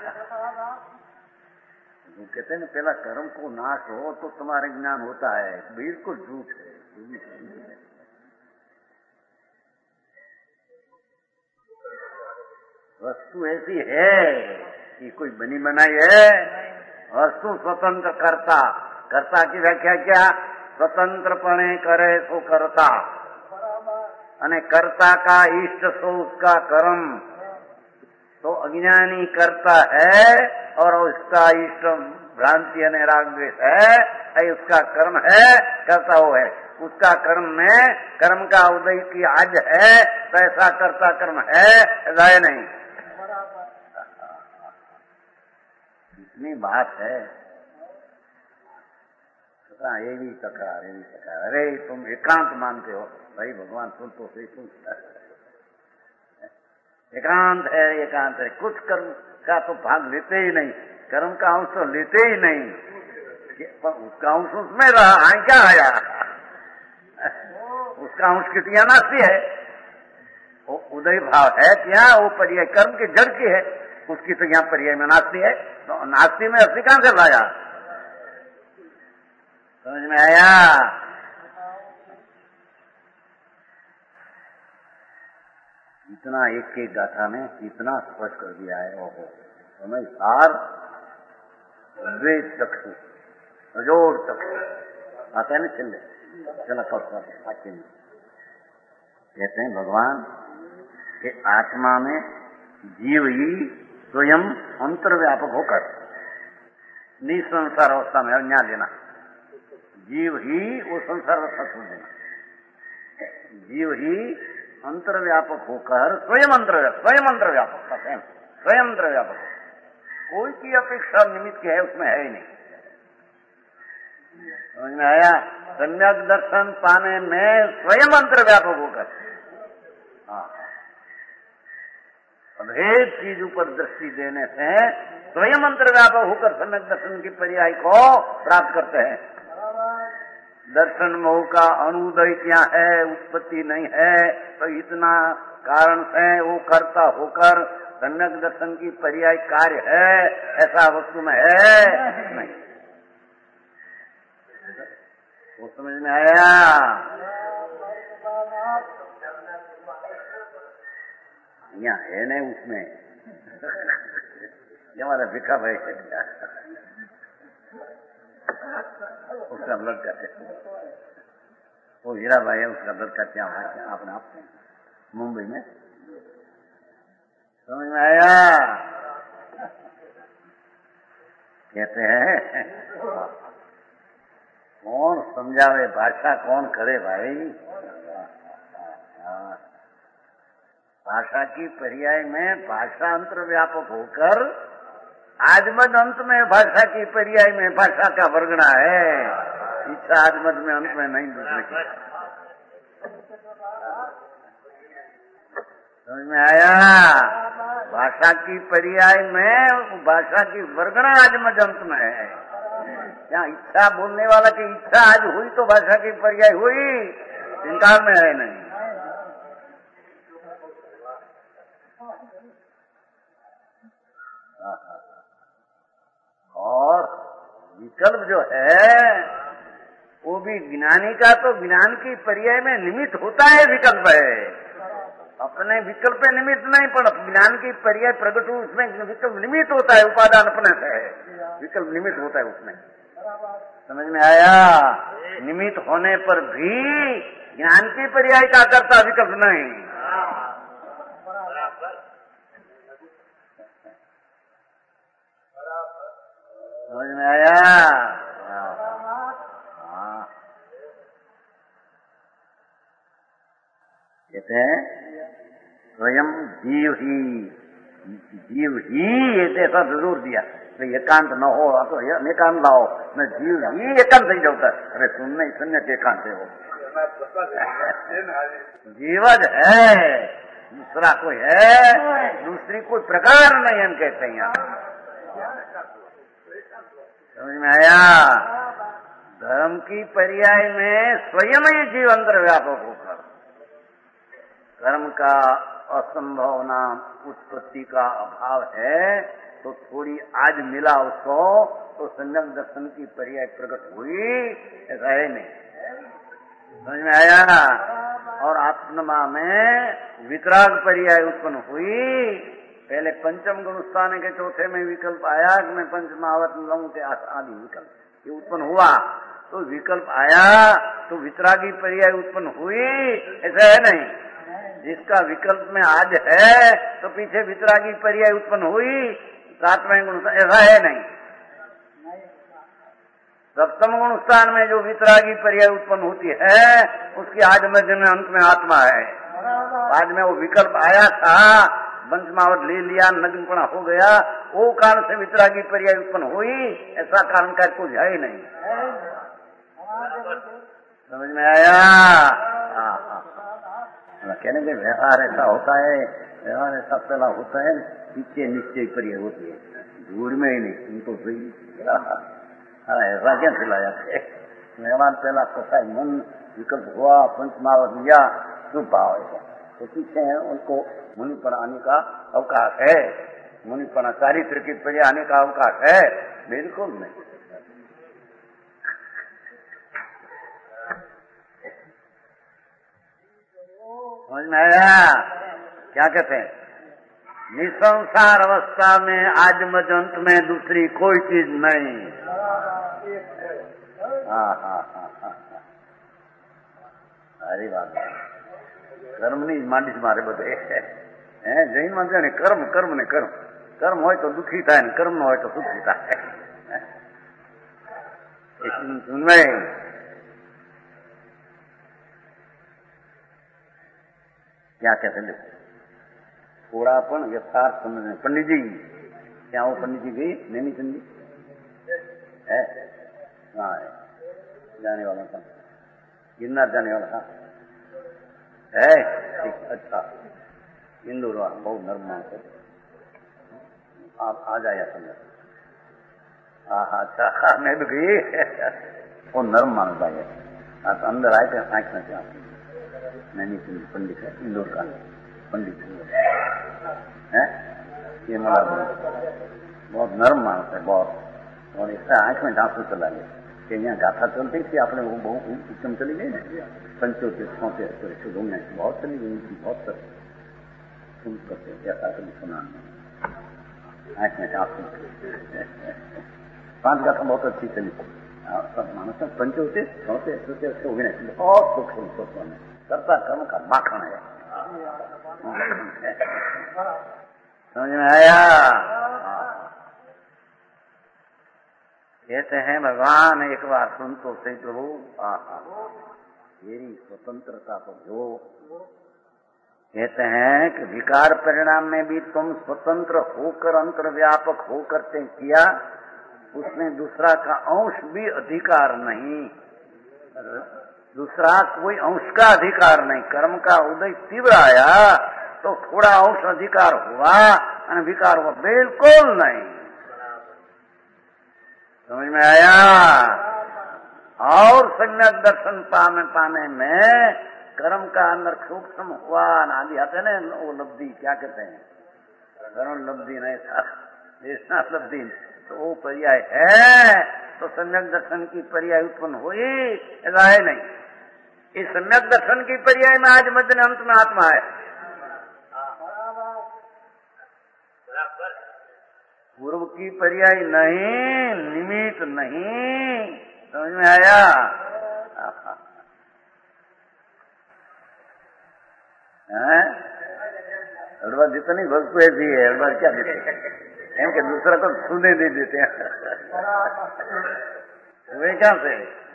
वो कहते हैं ना पहला कर्म को नाश हो तो तुम्हारे ज्ञान होता है, बिल्कुल झूठ है। वस्तु ऐसी है कि कोई बनी बनाई है, वस्तु स्वतंत्र करता, कर्ता की व्याख्या क्या? स्वतंत्रपणे करे सो करता, अने कर्ता का इष्ट सो उसका कर्म। तो अज्ञानी करता है और उसका इष्ट भ्रांति अने राग द्वेष है, उसका कर्म है, कर्ता वो है। उसका कर्म में कर्म का उदय की आज है, तो ऐसा कर्ता कर्म है, ऐसा है नहीं। इतनी बात है। ये भी तकरार, ये भी तकरार। अरे तुम एकांत मानते हो, भाई भगवान सुन तो सही, सुन। एकांत है, एकांत है, कुछ कर्म का तो भाग लेते ही नहीं, कर्म का अंश तो लेते ही नहीं, उसका अंश उसमें रहा, हाँ क्या आया? उसका अंश कितिया नास्ती है, वो उदय भाव है क्या? वो पर्याय कर्म की जड़ की है, उसकी तो यहाँ पर्याय में नास्ती है, तो नास्ती में असली कहां से लाया? समझ में आया? इतना एक एक गाथा में इतना स्पष्ट कर दिया है। ओहो समय सार द्वेष चक्षु रजोड़ चक्षु आता है ना, चले चला कौशल कहते हैं भगवान के आत्मा में जीव ही स्वयं अंतर्व्यापक होकर निसंसार अवस्था में अन्याय लेना, जीव ही वो संसार अवस्था छोड़ देना, जीव ही अंतर्व्यापक होकर स्वयं अंतर स्वयं अंतर्व्यापक स्वयं स्वयं अंतर्व्यापक, कोई की अपेक्षा निमित्त की है उसमें है ही नहीं। समझ में आया? सम्यक दर्शन पाने में स्वयं अंतर्व्यापक होकर, हाँ अभेद चीज ऊपर दृष्टि देने से स्वयं अंतर्व्यापक होकर सम्यक दर्शन की पर्याय को प्राप्त करते हैं। दर्शन मोह का अनुदय क्या है, उत्पत्ति नहीं है, तो इतना कारण है वो करता होकर सम्यक दर्शन की पर्याय कार्य है, ऐसा वस्तु में है नहीं। वो समझ में आया? यहाँ है नहीं उसमें। ये हमारा भिखा भाई है, उसका लड़का है, वो हीरा भाई है, उसका लड़का क्या है अपने आप मुंबई में। समझ में आया? कहते हैं कौन समझावे, भाषा कौन करे भाई। भाषा की पर्याय में भाषा अंतर व्यापक होकर आजमद अंत में भाषा की पर्याय में भाषा का वर्गना है। इच्छा आजमद में अंत में नहीं दूसरे की। समझ में आया? भाषा की पर्याय में भाषा की वर्गना आजमद अंत में है। यहाँ इच्छा बोलने वाला की इच्छा आज हुई तो भाषा की पर्याय हुई, इनकार में है नहीं। और विकल्प जो है वो भी ज्ञानी का तो ज्ञान की पर्याय में निमित्त होता है, विकल्प है। अपने विकल्प पे निमित्त नहीं, पर ज्ञान की पर्याय प्रकट हो उसमें विकल्प निमित्त होता है, उपादान अपने से है, विकल्प निमित्त होता है उसमें। समझ में आया? निमित्त होने पर भी ज्ञान की पर्याय का करता विकल्प नहीं। समझ में आया? हाँ, कहते हैं स्वयं जीव ही, जीव ही ऐसा जरूर दिया, एकांत न हो तो एकांत लाओ, न जीव ही एकांत ही जाता। अरे सुनने सुनने के एकांत है वो, जीवज है, दूसरा कोई है, दूसरी कोई प्रकार नहीं हम कहते हैं यहाँ। समझ में आया? धर्म की पर्याय में स्वयं ही जीव अंतर व्यापक होकर कर्म का असंभावना उत्पत्ति का अभाव है, तो थोड़ी आज मिला उसको तो सम्यक दर्शन की पर्याय प्रकट हुई, ऐसा है नहीं। समझ में आया? और आत्मा में वितराग पर्याय उत्पन्न हुई। पहले पंचम गुण स्थान के चौथे में विकल्प आया कि मैं पंचमावत लूं के आदि विकल्प ये उत्पन्न हुआ, तो विकल्प आया तो वितरागी पर्याय उत्पन्न हुई, ऐसा है नहीं। जिसका विकल्प में आज है तो पीछे वितरागी पर्याय उत्पन्न हुई, सातवें गुण, ऐसा है नहीं। सप्तम गुण स्थान में जो वितरागी पर्याय उत्पन्न होती है उसकी आज में जन्म अंत में आत्मा है। आज में वो विकल्प आया था, पंचमावत ले लिया, नग्नपना हो गया, वो कारण से वितरागी पर्याय उत्पन्न हुई, ऐसा कारण का कुछ है ही नहीं। समझ में आया? कहने के व्यवहार ऐसा होता है, व्यवहार ऐसा पहला होता है, पीछे निश्चय पर्याय होती है, दूर में ही नहीं, उनको सही ऐसा क्या खिलाया? व्यवहार पहला होता है, मन विकल्प हुआ, पंचमावत लिया, शुभ भाव ऐसा, तो पीछे है उनको मुनिपण आने का अवकाश है, मुनिपण चारित्र की पर्याय आने का अवकाश है, बिल्कुल नहीं। समझ में आया? क्या कहते हैं? निसंसार अवस्था में आज मजंत में दूसरी कोई चीज नहीं। हाँ हाँ हाँ हाँ, अरे बात कर्म नहीं मांडी मारे बधे हैं, जैन मानते ने कर्म कर्म ने कर्म कर्म हो तो दुखी था, कर्म न हो तो सुखी था। सुनवाई क्या कहते हैं? थोड़ा पण यथार्थ समझने। पंडित जी क्या वो पंडित जी गई? नैनी चंदी है, हाँ है, जाने वाला था, गिरनार जाने वाला था, है ठीक, अच्छा, इंदौर वाला बहुत नर्म मानते, आप आ जाए समझ। हाँ हाँ अच्छा, मैं भी गई, वो नर्म मानता है, आप अंदर आए थे आंख में क्या नैनी सिंह पंडित है, इंदौर का पंडित है, ये मला बहुत नरम मानस है बहुत, और इसका आंख में आंसू चला गया कि यहाँ गाथा चलती थी आपने वो बहुत उत्तम चली गई ना, पंचोते छोटे घूमने बहुत चली गई उनकी बहुत तर सुन करते जैसा कभी सुना आंख में आंसू पांच गाथा बहुत अच्छी चली सब मानस पंचोते छोटे छोटे अच्छे हुए बहुत सुख सोचने में करता कर्म का माखन है। समझ में आया? कहते हैं भगवान एक बार सुन तो सही प्रभु, आहा मेरी स्वतंत्रता तो जो कहते हैं कि विकार परिणाम में भी तुम स्वतंत्र होकर अंतर्व्यापक होकर ते किया, उसमें दूसरा का अंश भी अधिकार नहीं, दूसरा कोई अंश का अधिकार नहीं। कर्म का उदय तीव्र आया तो थोड़ा अंश अधिकार हुआ और विकार हुआ बिल्कुल नहीं। समझ में आया? और सम्यक दर्शन पाने पाने में कर्म का अंदर सूक्ष्म हुआ आदि आते ना वो लब्धि क्या कहते हैं, कर्म लब्धि नहीं था देशना लब्धि, तो वो पर्याय है तो सम्यक दर्शन की पर्याय उत्पन्न हुई, ऐसा है नहीं। इस सम्यक दर्शन की पर्याय में आज मध्य अंत में आत्मा है, पूर्व की पर्याय नहीं, निमित्त नहीं। समझ में आया? अड़वा जितनी वस्तु ऐसी है, अड़वा क्या देते हैं कि दूसरा को सुने दे देते हैं वे क्या से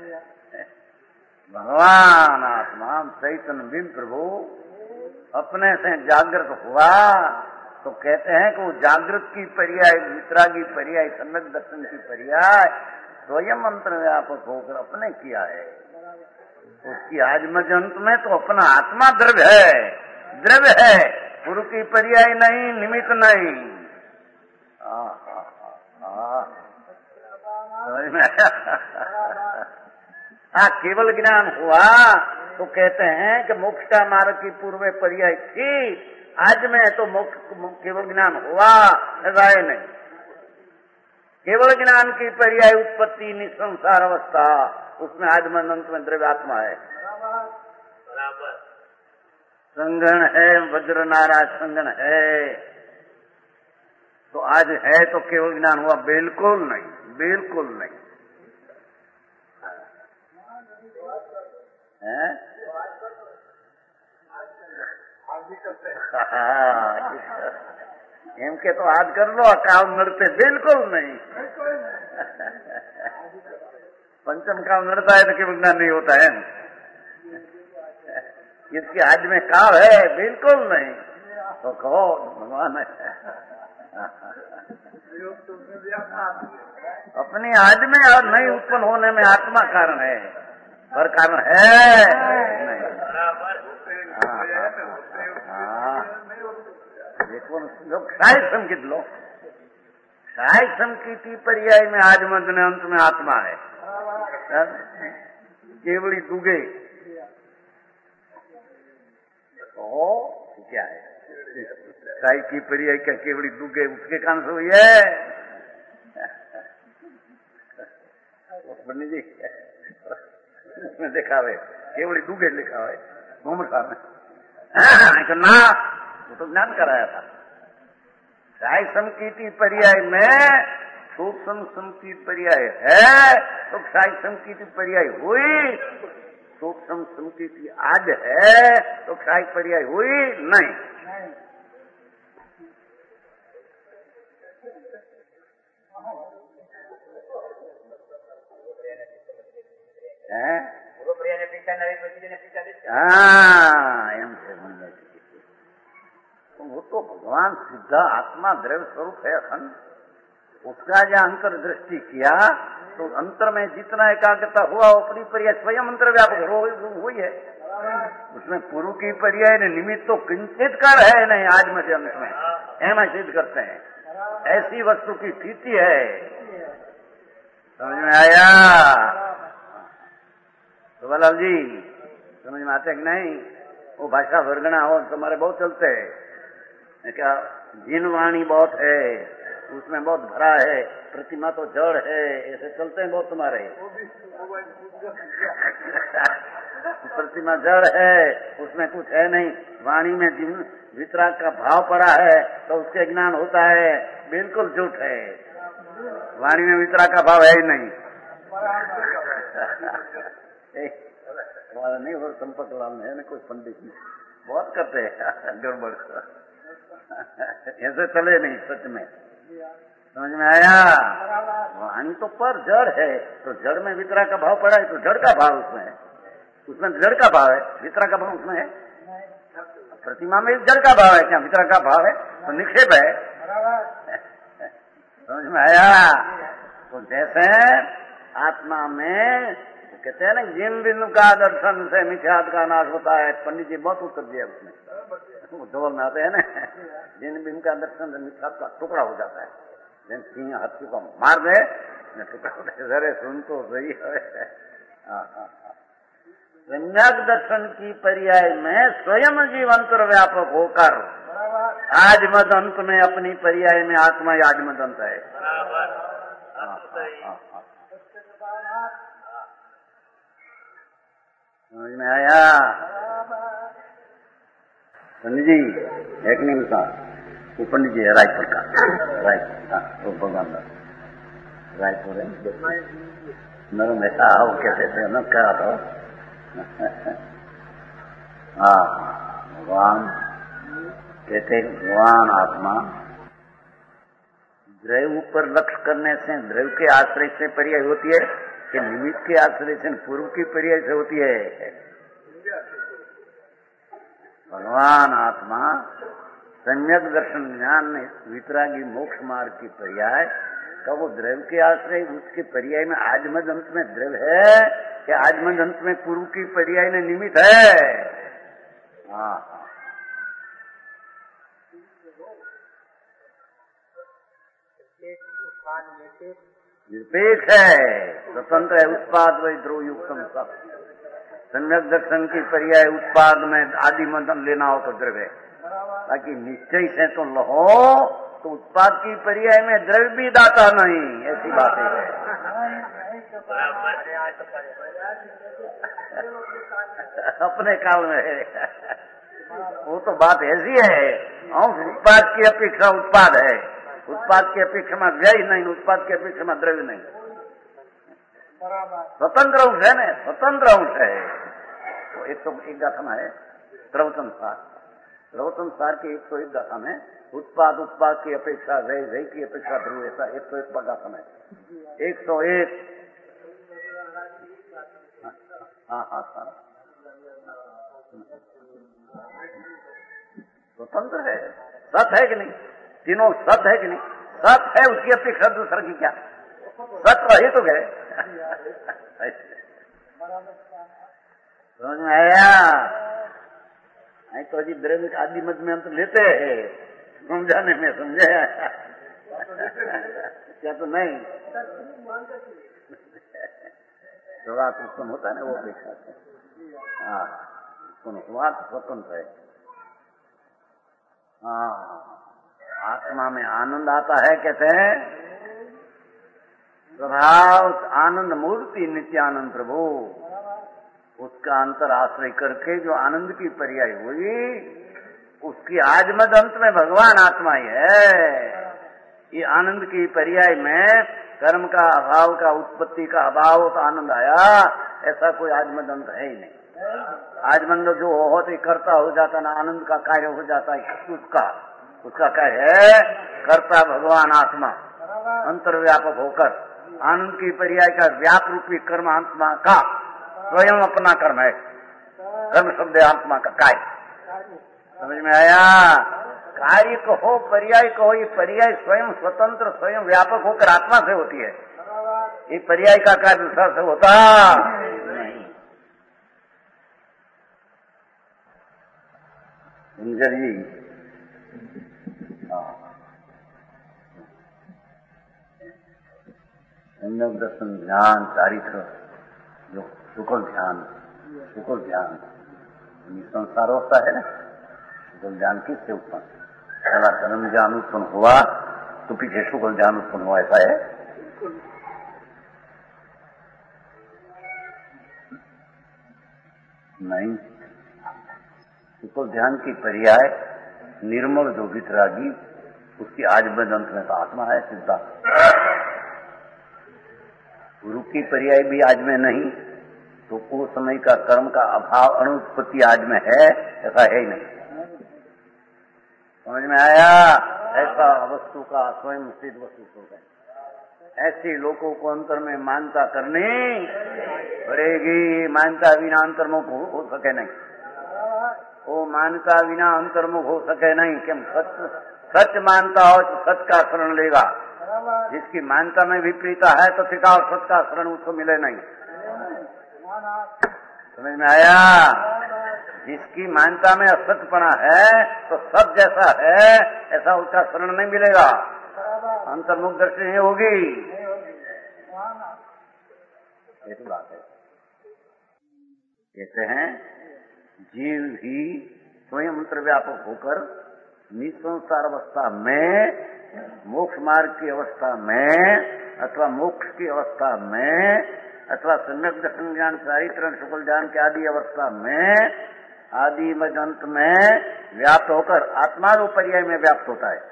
भगवान आत्मा चैतन्य बिन प्रभु अपने से जागृत हुआ तो कहते हैं कि वो जागृत की पर्याय, वितरा की पर्याय, सम्यक दर्शन की पर्याय स्वयं अंतर व्यापक होकर अपने किया है। उसकी आज मजंत में तो अपना आत्मा द्रव्य है, द्रव्य है, गुरु की पर्याय नहीं, निमित्त नहीं। हाँ केवल ज्ञान हुआ तो कहते हैं कि मोक्ष का मार्ग की पूर्व पर्याय थी, आज में तो मोक्ष केवल ज्ञान हुआ ऐसा है नहीं। केवल ज्ञान की पर्याय उत्पत्ति निसंसार अवस्था, उसमें आज में अनंत में द्रव्यात्मा है, संगण है, वज्र नाराज संगण है, तो आज है तो केवल ज्ञान हुआ बिल्कुल नहीं, बिल्कुल नहीं है? एम के तो आज कर लो काम नड़ते बिल्कुल नहीं पंचम काम नड़ता है तो केवल ज्ञान नहीं होता है, इसकी आज में काम है बिल्कुल नहीं, तो कहो भगवान है अपनी आज में और नहीं उत्पन्न होने में आत्मा कारण है, पर कारण है नहीं। देखो लोग शायद संकित लो, शायद संकित पर्याय में आज मध्य अंत में आत्मा है, केवली दुगे तो क्या है, साई की पर्याय क्या केवली दुगे उसके कान से हुई है पंडित जी उसमें देखा हुए केवली दुगे लिखा हुआ है घूम साहब ना, वो तो ज्ञान कराया था। साई संकीति पर्याय में सूक्ष्म संकीत पर्याय है तो साई संकीति पर्याय हुई, सूक्ष्म संकीति आज है तो साई पर्याय हुई नहीं। हाँ एम से तो वो तो भगवान सिद्धा आत्मा द्रव्य स्वरूप है अखंड, उसका जो अंतर दृष्टि किया तो अंतर में जितना एकाग्रता हुआ अपनी पर्याय स्वयं अंतर व्यापक हुई है, उसमें पूर्व की पर्याय ने निमित्त तो किंचित कर है नहीं, आज मध्य अंत में एम सिद्ध करते हैं, ऐसी वस्तु की स्थिति है। समझ में आया? तो बोला बाबूलाल जी समझ में आते कि नहीं? वो भाषा वर्गना हो तुम्हारे बहुत चलते है क्या? जिन वाणी बहुत है, उसमें बहुत भरा है, प्रतिमा तो जड़ है, ऐसे चलते हैं बहुत तुम्हारे। प्रतिमा जड़ है, उसमें कुछ है नहीं। वाणी में जिन वितराग का भाव पड़ा है तो उसके ज्ञान होता है, बिल्कुल झूठ है। वाणी में वितराग का भाव है ही नहीं। हमारा नहीं हो संपत लाल है ना कोई पंडित जी बहुत करते हैं गड़बड़, ऐसे चले नहीं सच में। समझ में आया? वाणी तो पर जड़ है, तो जड़ में वितरा का भाव पड़ा है तो जड़ का भाव उसमें है, उसमें जड़ का भाव है, वितरा का भाव उसमें है। प्रतिमा में जड़ का भाव है, क्या वितरा का भाव है? तो निक्षेप है। समझ में आया? तो जैसे आत्मा में कहते हैं ना, जिन बिंदु का दर्शन से मिथ्यात्व का नाश होता है। पंडित जी बहुत उत्तर दिया उसमें, ढोल में आते हैं ना, जिन बिंदु का दर्शन से मिथ्यात्व का टुकड़ा हो जाता है। जिन सिंह हाथी को मार दे टुकड़ा होता है। जरे सुन तो सही है। सम्यक दर्शन की पर्याय में स्वयं जीव अंतर व्यापक होकर आजमद अंत में अपनी पर्याय में आत्मा आजमद अंत है। समझ में आया? पंडित जी एक निमिष, वो पंडित जी है रायपुर का, रायपुर वो भगवान रायपुर है मेरा बेटा, वो कहते थे ना क्या था? हाँ, भगवान कहते भगवान आत्मा द्रव्य ऊपर लक्ष्य करने से, द्रव्य के आश्रय से पर्याय होती है कि निमित्त के आश्रय से पूर्व की पर्याय से होती है? भगवान आत्मा सम्यक दर्शन ज्ञान वितरागी मोक्ष मार्ग की पर्याय का वो द्रव्य के आश्रय, उसके पर्याय में आजमद अंत में द्रव्य है कि आजमद अंत में पूर्व की पर्याय में निमित्त है? हाँ, निरपेक्ष है, स्वतंत्र है, उत्पाद वही ध्रुव युक्तम सब। सम्यक दर्शन की पर्याय उत्पाद में आदि मदन लेना हो तो द्रव्य, ताकि निश्चय से तो लहो तो उत्पाद की पर्याय में द्रव्य भी दाता नहीं, ऐसी बात है। अपने काल में है वो तो बात ऐसी है। उत्पाद की अपेक्षा उत्पाद है, उत्पाद की अपेक्षा में व्यय नहीं, उत्पाद की अपेक्षा में द्रव्य नहीं। स्वतंत्र अंश है ना, स्वतंत्र अंश है। तो एक तो एक गाथा में है प्रवचन सार, प्रवचन सार के एक तो एक गाथा में उत्पाद उत्पाद की अपेक्षा व्यय, व्यय की अपेक्षा ध्रुव, ऐसा एक तो एक गाथा में एक सौ एक। हाँ हाँ हाँ, स्वतंत्र है, सत है कि नहीं? तीनों सत है कि नहीं? सत है, उसकी अपेक्षा दूसरा की क्या? सत रही तो गए। समझ में आया? नहीं तो अजी द्रव्य आदि मत में हम तो लेते हैं समझाने में, समझे क्या? तो नहीं स्वार्थ उत्पन्न होता है ना वो अपेक्षा से। हाँ, स्वार्थ स्वतंत्र है। हाँ, आत्मा में आनंद आता है, कहते हैं स्वभाव आनंद मूर्ति नित्यानंद प्रभु, उसका अंतर आश्रय करके जो आनंद की पर्याय हुई, उसकी आजमद अंत में भगवान आत्मा ही है। ये आनंद की पर्याय में कर्म का अभाव का, उत्पत्ति का अभाव तो आनंद आया, ऐसा कोई आजमद अंत है ही नहीं। आजमद जो हो तो कर्ता हो जाता ना, आनंद का कार्य हो जाता है उसका, उसका कार्य है कर्ता भगवान आत्मा अंतर्व्यापक होकर आनंद की पर्याय का व्याप रूपी कर्म आत्मा का स्वयं अपना कर्म है। कर्म शब्द आत्मा का कार्य, समझ में आया? कार्य कहो पर्याय कहो, ये पर्याय स्वयं स्वतंत्र स्वयं व्यापक होकर आत्मा से होती है। ये पर्याय का कार्य दूसरा से होता नहीं। जी सम्यक दर्शन ज्ञान चारित्र जो शुक्ल ध्यान सुकुल ध्यान संसार होता है ना, सुकुल ध्यान किससे उत्पन्न? पहला धर्म ज्ञान उत्पन्न हुआ तो पीछे सुकुल ध्यान उत्पन्न हुआ, ऐसा है? नहीं। सुकुल ध्यान की पर्याय निर्मल जो वितरागी, उसकी आज बदंत में तो आत्मा है सिद्धा। गुरु की पर्याय भी आज में नहीं, तो उस समय का कर्म का अभाव अनुत्पत्ति आज में है, ऐसा है ही नहीं। समझ में आया? ऐसा वस्तु का स्वयं सिद्ध वस्तु हो गए। ऐसे लोगों को अंतर में मानता करनी पड़ेगी। मानता बिना अंतर्मुख हो सके नहीं, वो मानता बिना अंतर्मुख हो सके नहीं। क्यों? सच सच मानता हो तो सच का शरण लेगा। जिसकी मानता में विपरीता है तो टिकाव सच का शरण उसको मिले नहीं। समझ में आया? जिसकी मानता में असत्यपना है तो सब जैसा है ऐसा उसका शरण नहीं मिलेगा, अंतर्मुख दृष्टि नहीं होगी। ये तो बात है। कहते हैं जीव ही स्वयं अंतर्व्यापक होकर निसंसार अवस्था में, मोक्ष मार्ग की अवस्था में अथवा मोक्ष की अवस्था में अथवा सम्यक दर्शन ज्ञान चारित्रण शुक्ल ज्ञान के आदि अवस्था में आदि मदंत में व्याप्त होकर आत्मा रूप पर्याय में व्याप्त होता है।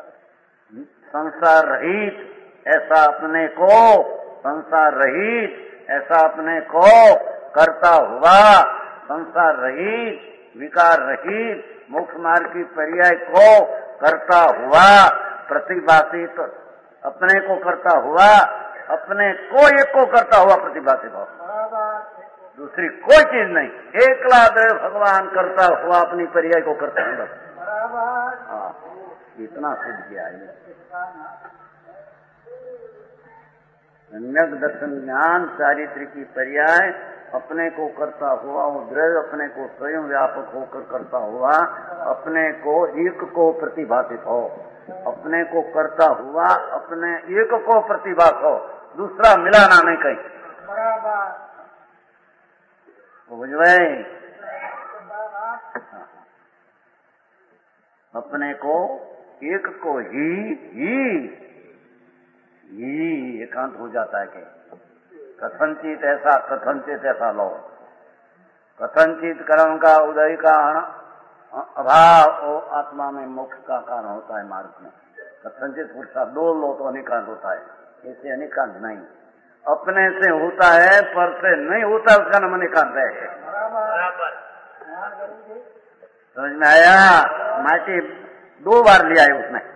संसार रहित ऐसा अपने को संसार रहित ऐसा अपने को करता हुआ, संसार रहित विकार रहित मोक्ष मार्ग की पर्याय को करता हुआ, प्रतिभाषित अपने को करता हुआ, अपने को एक को करता हुआ प्रतिभाषित हो, दूसरी कोई चीज नहीं, एकला देव भगवान करता हुआ अपनी पर्याय को करता है बस। हाँ, इतना सिद्ध किया है। सम्यक दर्शन ज्ञान चारित्र की पर्याय अपने को करता हुआ, उद्रव अपने को स्वयं व्यापक होकर करता हुआ, अपने को एक को प्रतिभाषित हो, अपने को करता हुआ अपने एक को प्रतिभास हो, दूसरा मिलाना नहीं कहीं। बुझ गए? अपने को एक को ही ही ही एकांत हो जाता है कि कथनचित ऐसा कथनचित ऐसा लो, कथनचित कर्म का उदय का अभाव वो आत्मा में मोक्ष का कारण होता है। मार्ग में कथनचित पुरुषा दो लो तो अनिकांत होता है, ऐसे अनिकांत नहीं। अपने से होता है पर से नहीं होता, उसका नाम अनिकांत है। समझ में आया? माटी दो बार लिया है उसने,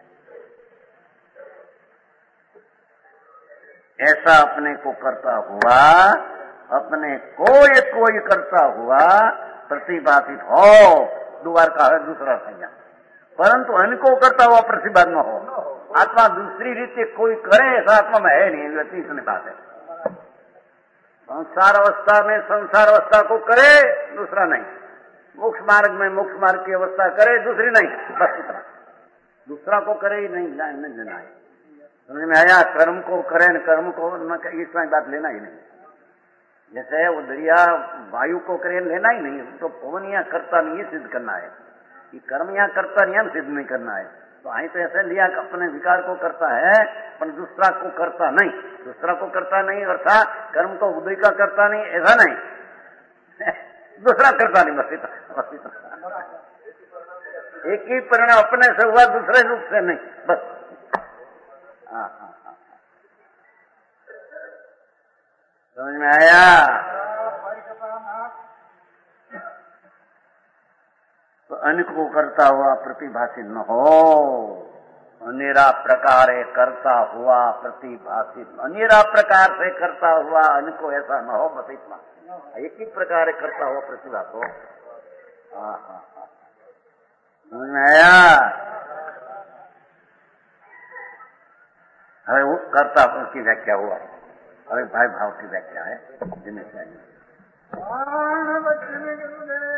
ऐसा अपने को करता हुआ, अपने को एक कोई करता हुआ प्रतिभाषित हो, दो बार का है दूसरा संज्ञा, परंतु अन्य को करता हुआ प्रतिभात न हो। आत्मा दूसरी रीति कोई करे ऐसा आत्मा में है नहीं, तीसरी बात है। संसार अवस्था में संसार अवस्था को करे, दूसरा नहीं। मोक्ष मार्ग में मोक्ष मार्ग की अवस्था करे, दूसरी नहीं, बस इतना। दूसरा को करे ही नहीं, नहीं लेना है। समझ में आया? कर्म को करे न कर्म को न, इसमें बात लेना ही नहीं। जैसे वो दरिया वायु को करे लेना ही नहीं, तो पवन यहाँ करता नहीं है, सिद्ध करना है। ये कर्म यहाँ करता नहीं है, सिद्ध नहीं करना है। तो आई तो ऐसे लिया कि अपने विकार को करता है पर दूसरा को करता नहीं, दूसरा को करता नहीं अर्थात कर्म को उदय का करता नहीं, ऐसा नहीं दूसरा करता नहीं, बस इतना, बस इतना। एक ही परिणाम अपने से हुआ, दूसरे रूप से नहीं, बस। हाँ हाँ हाँ, समझ में आया? तो अन्य को करता हुआ प्रतिभाषित न हो, अनेरा प्रकार करता हुआ प्रतिभाषित, अनेरा प्रकार से करता हुआ अन्य को ऐसा न हो, बस इतना। एक ही प्रकार करता हुआ प्रतिभास हो। हाँ हाँ हाँ, समझ में आया? अरे वो कर्ता की व्याख्या हुआ, अरे भाई भाव की व्याख्या है।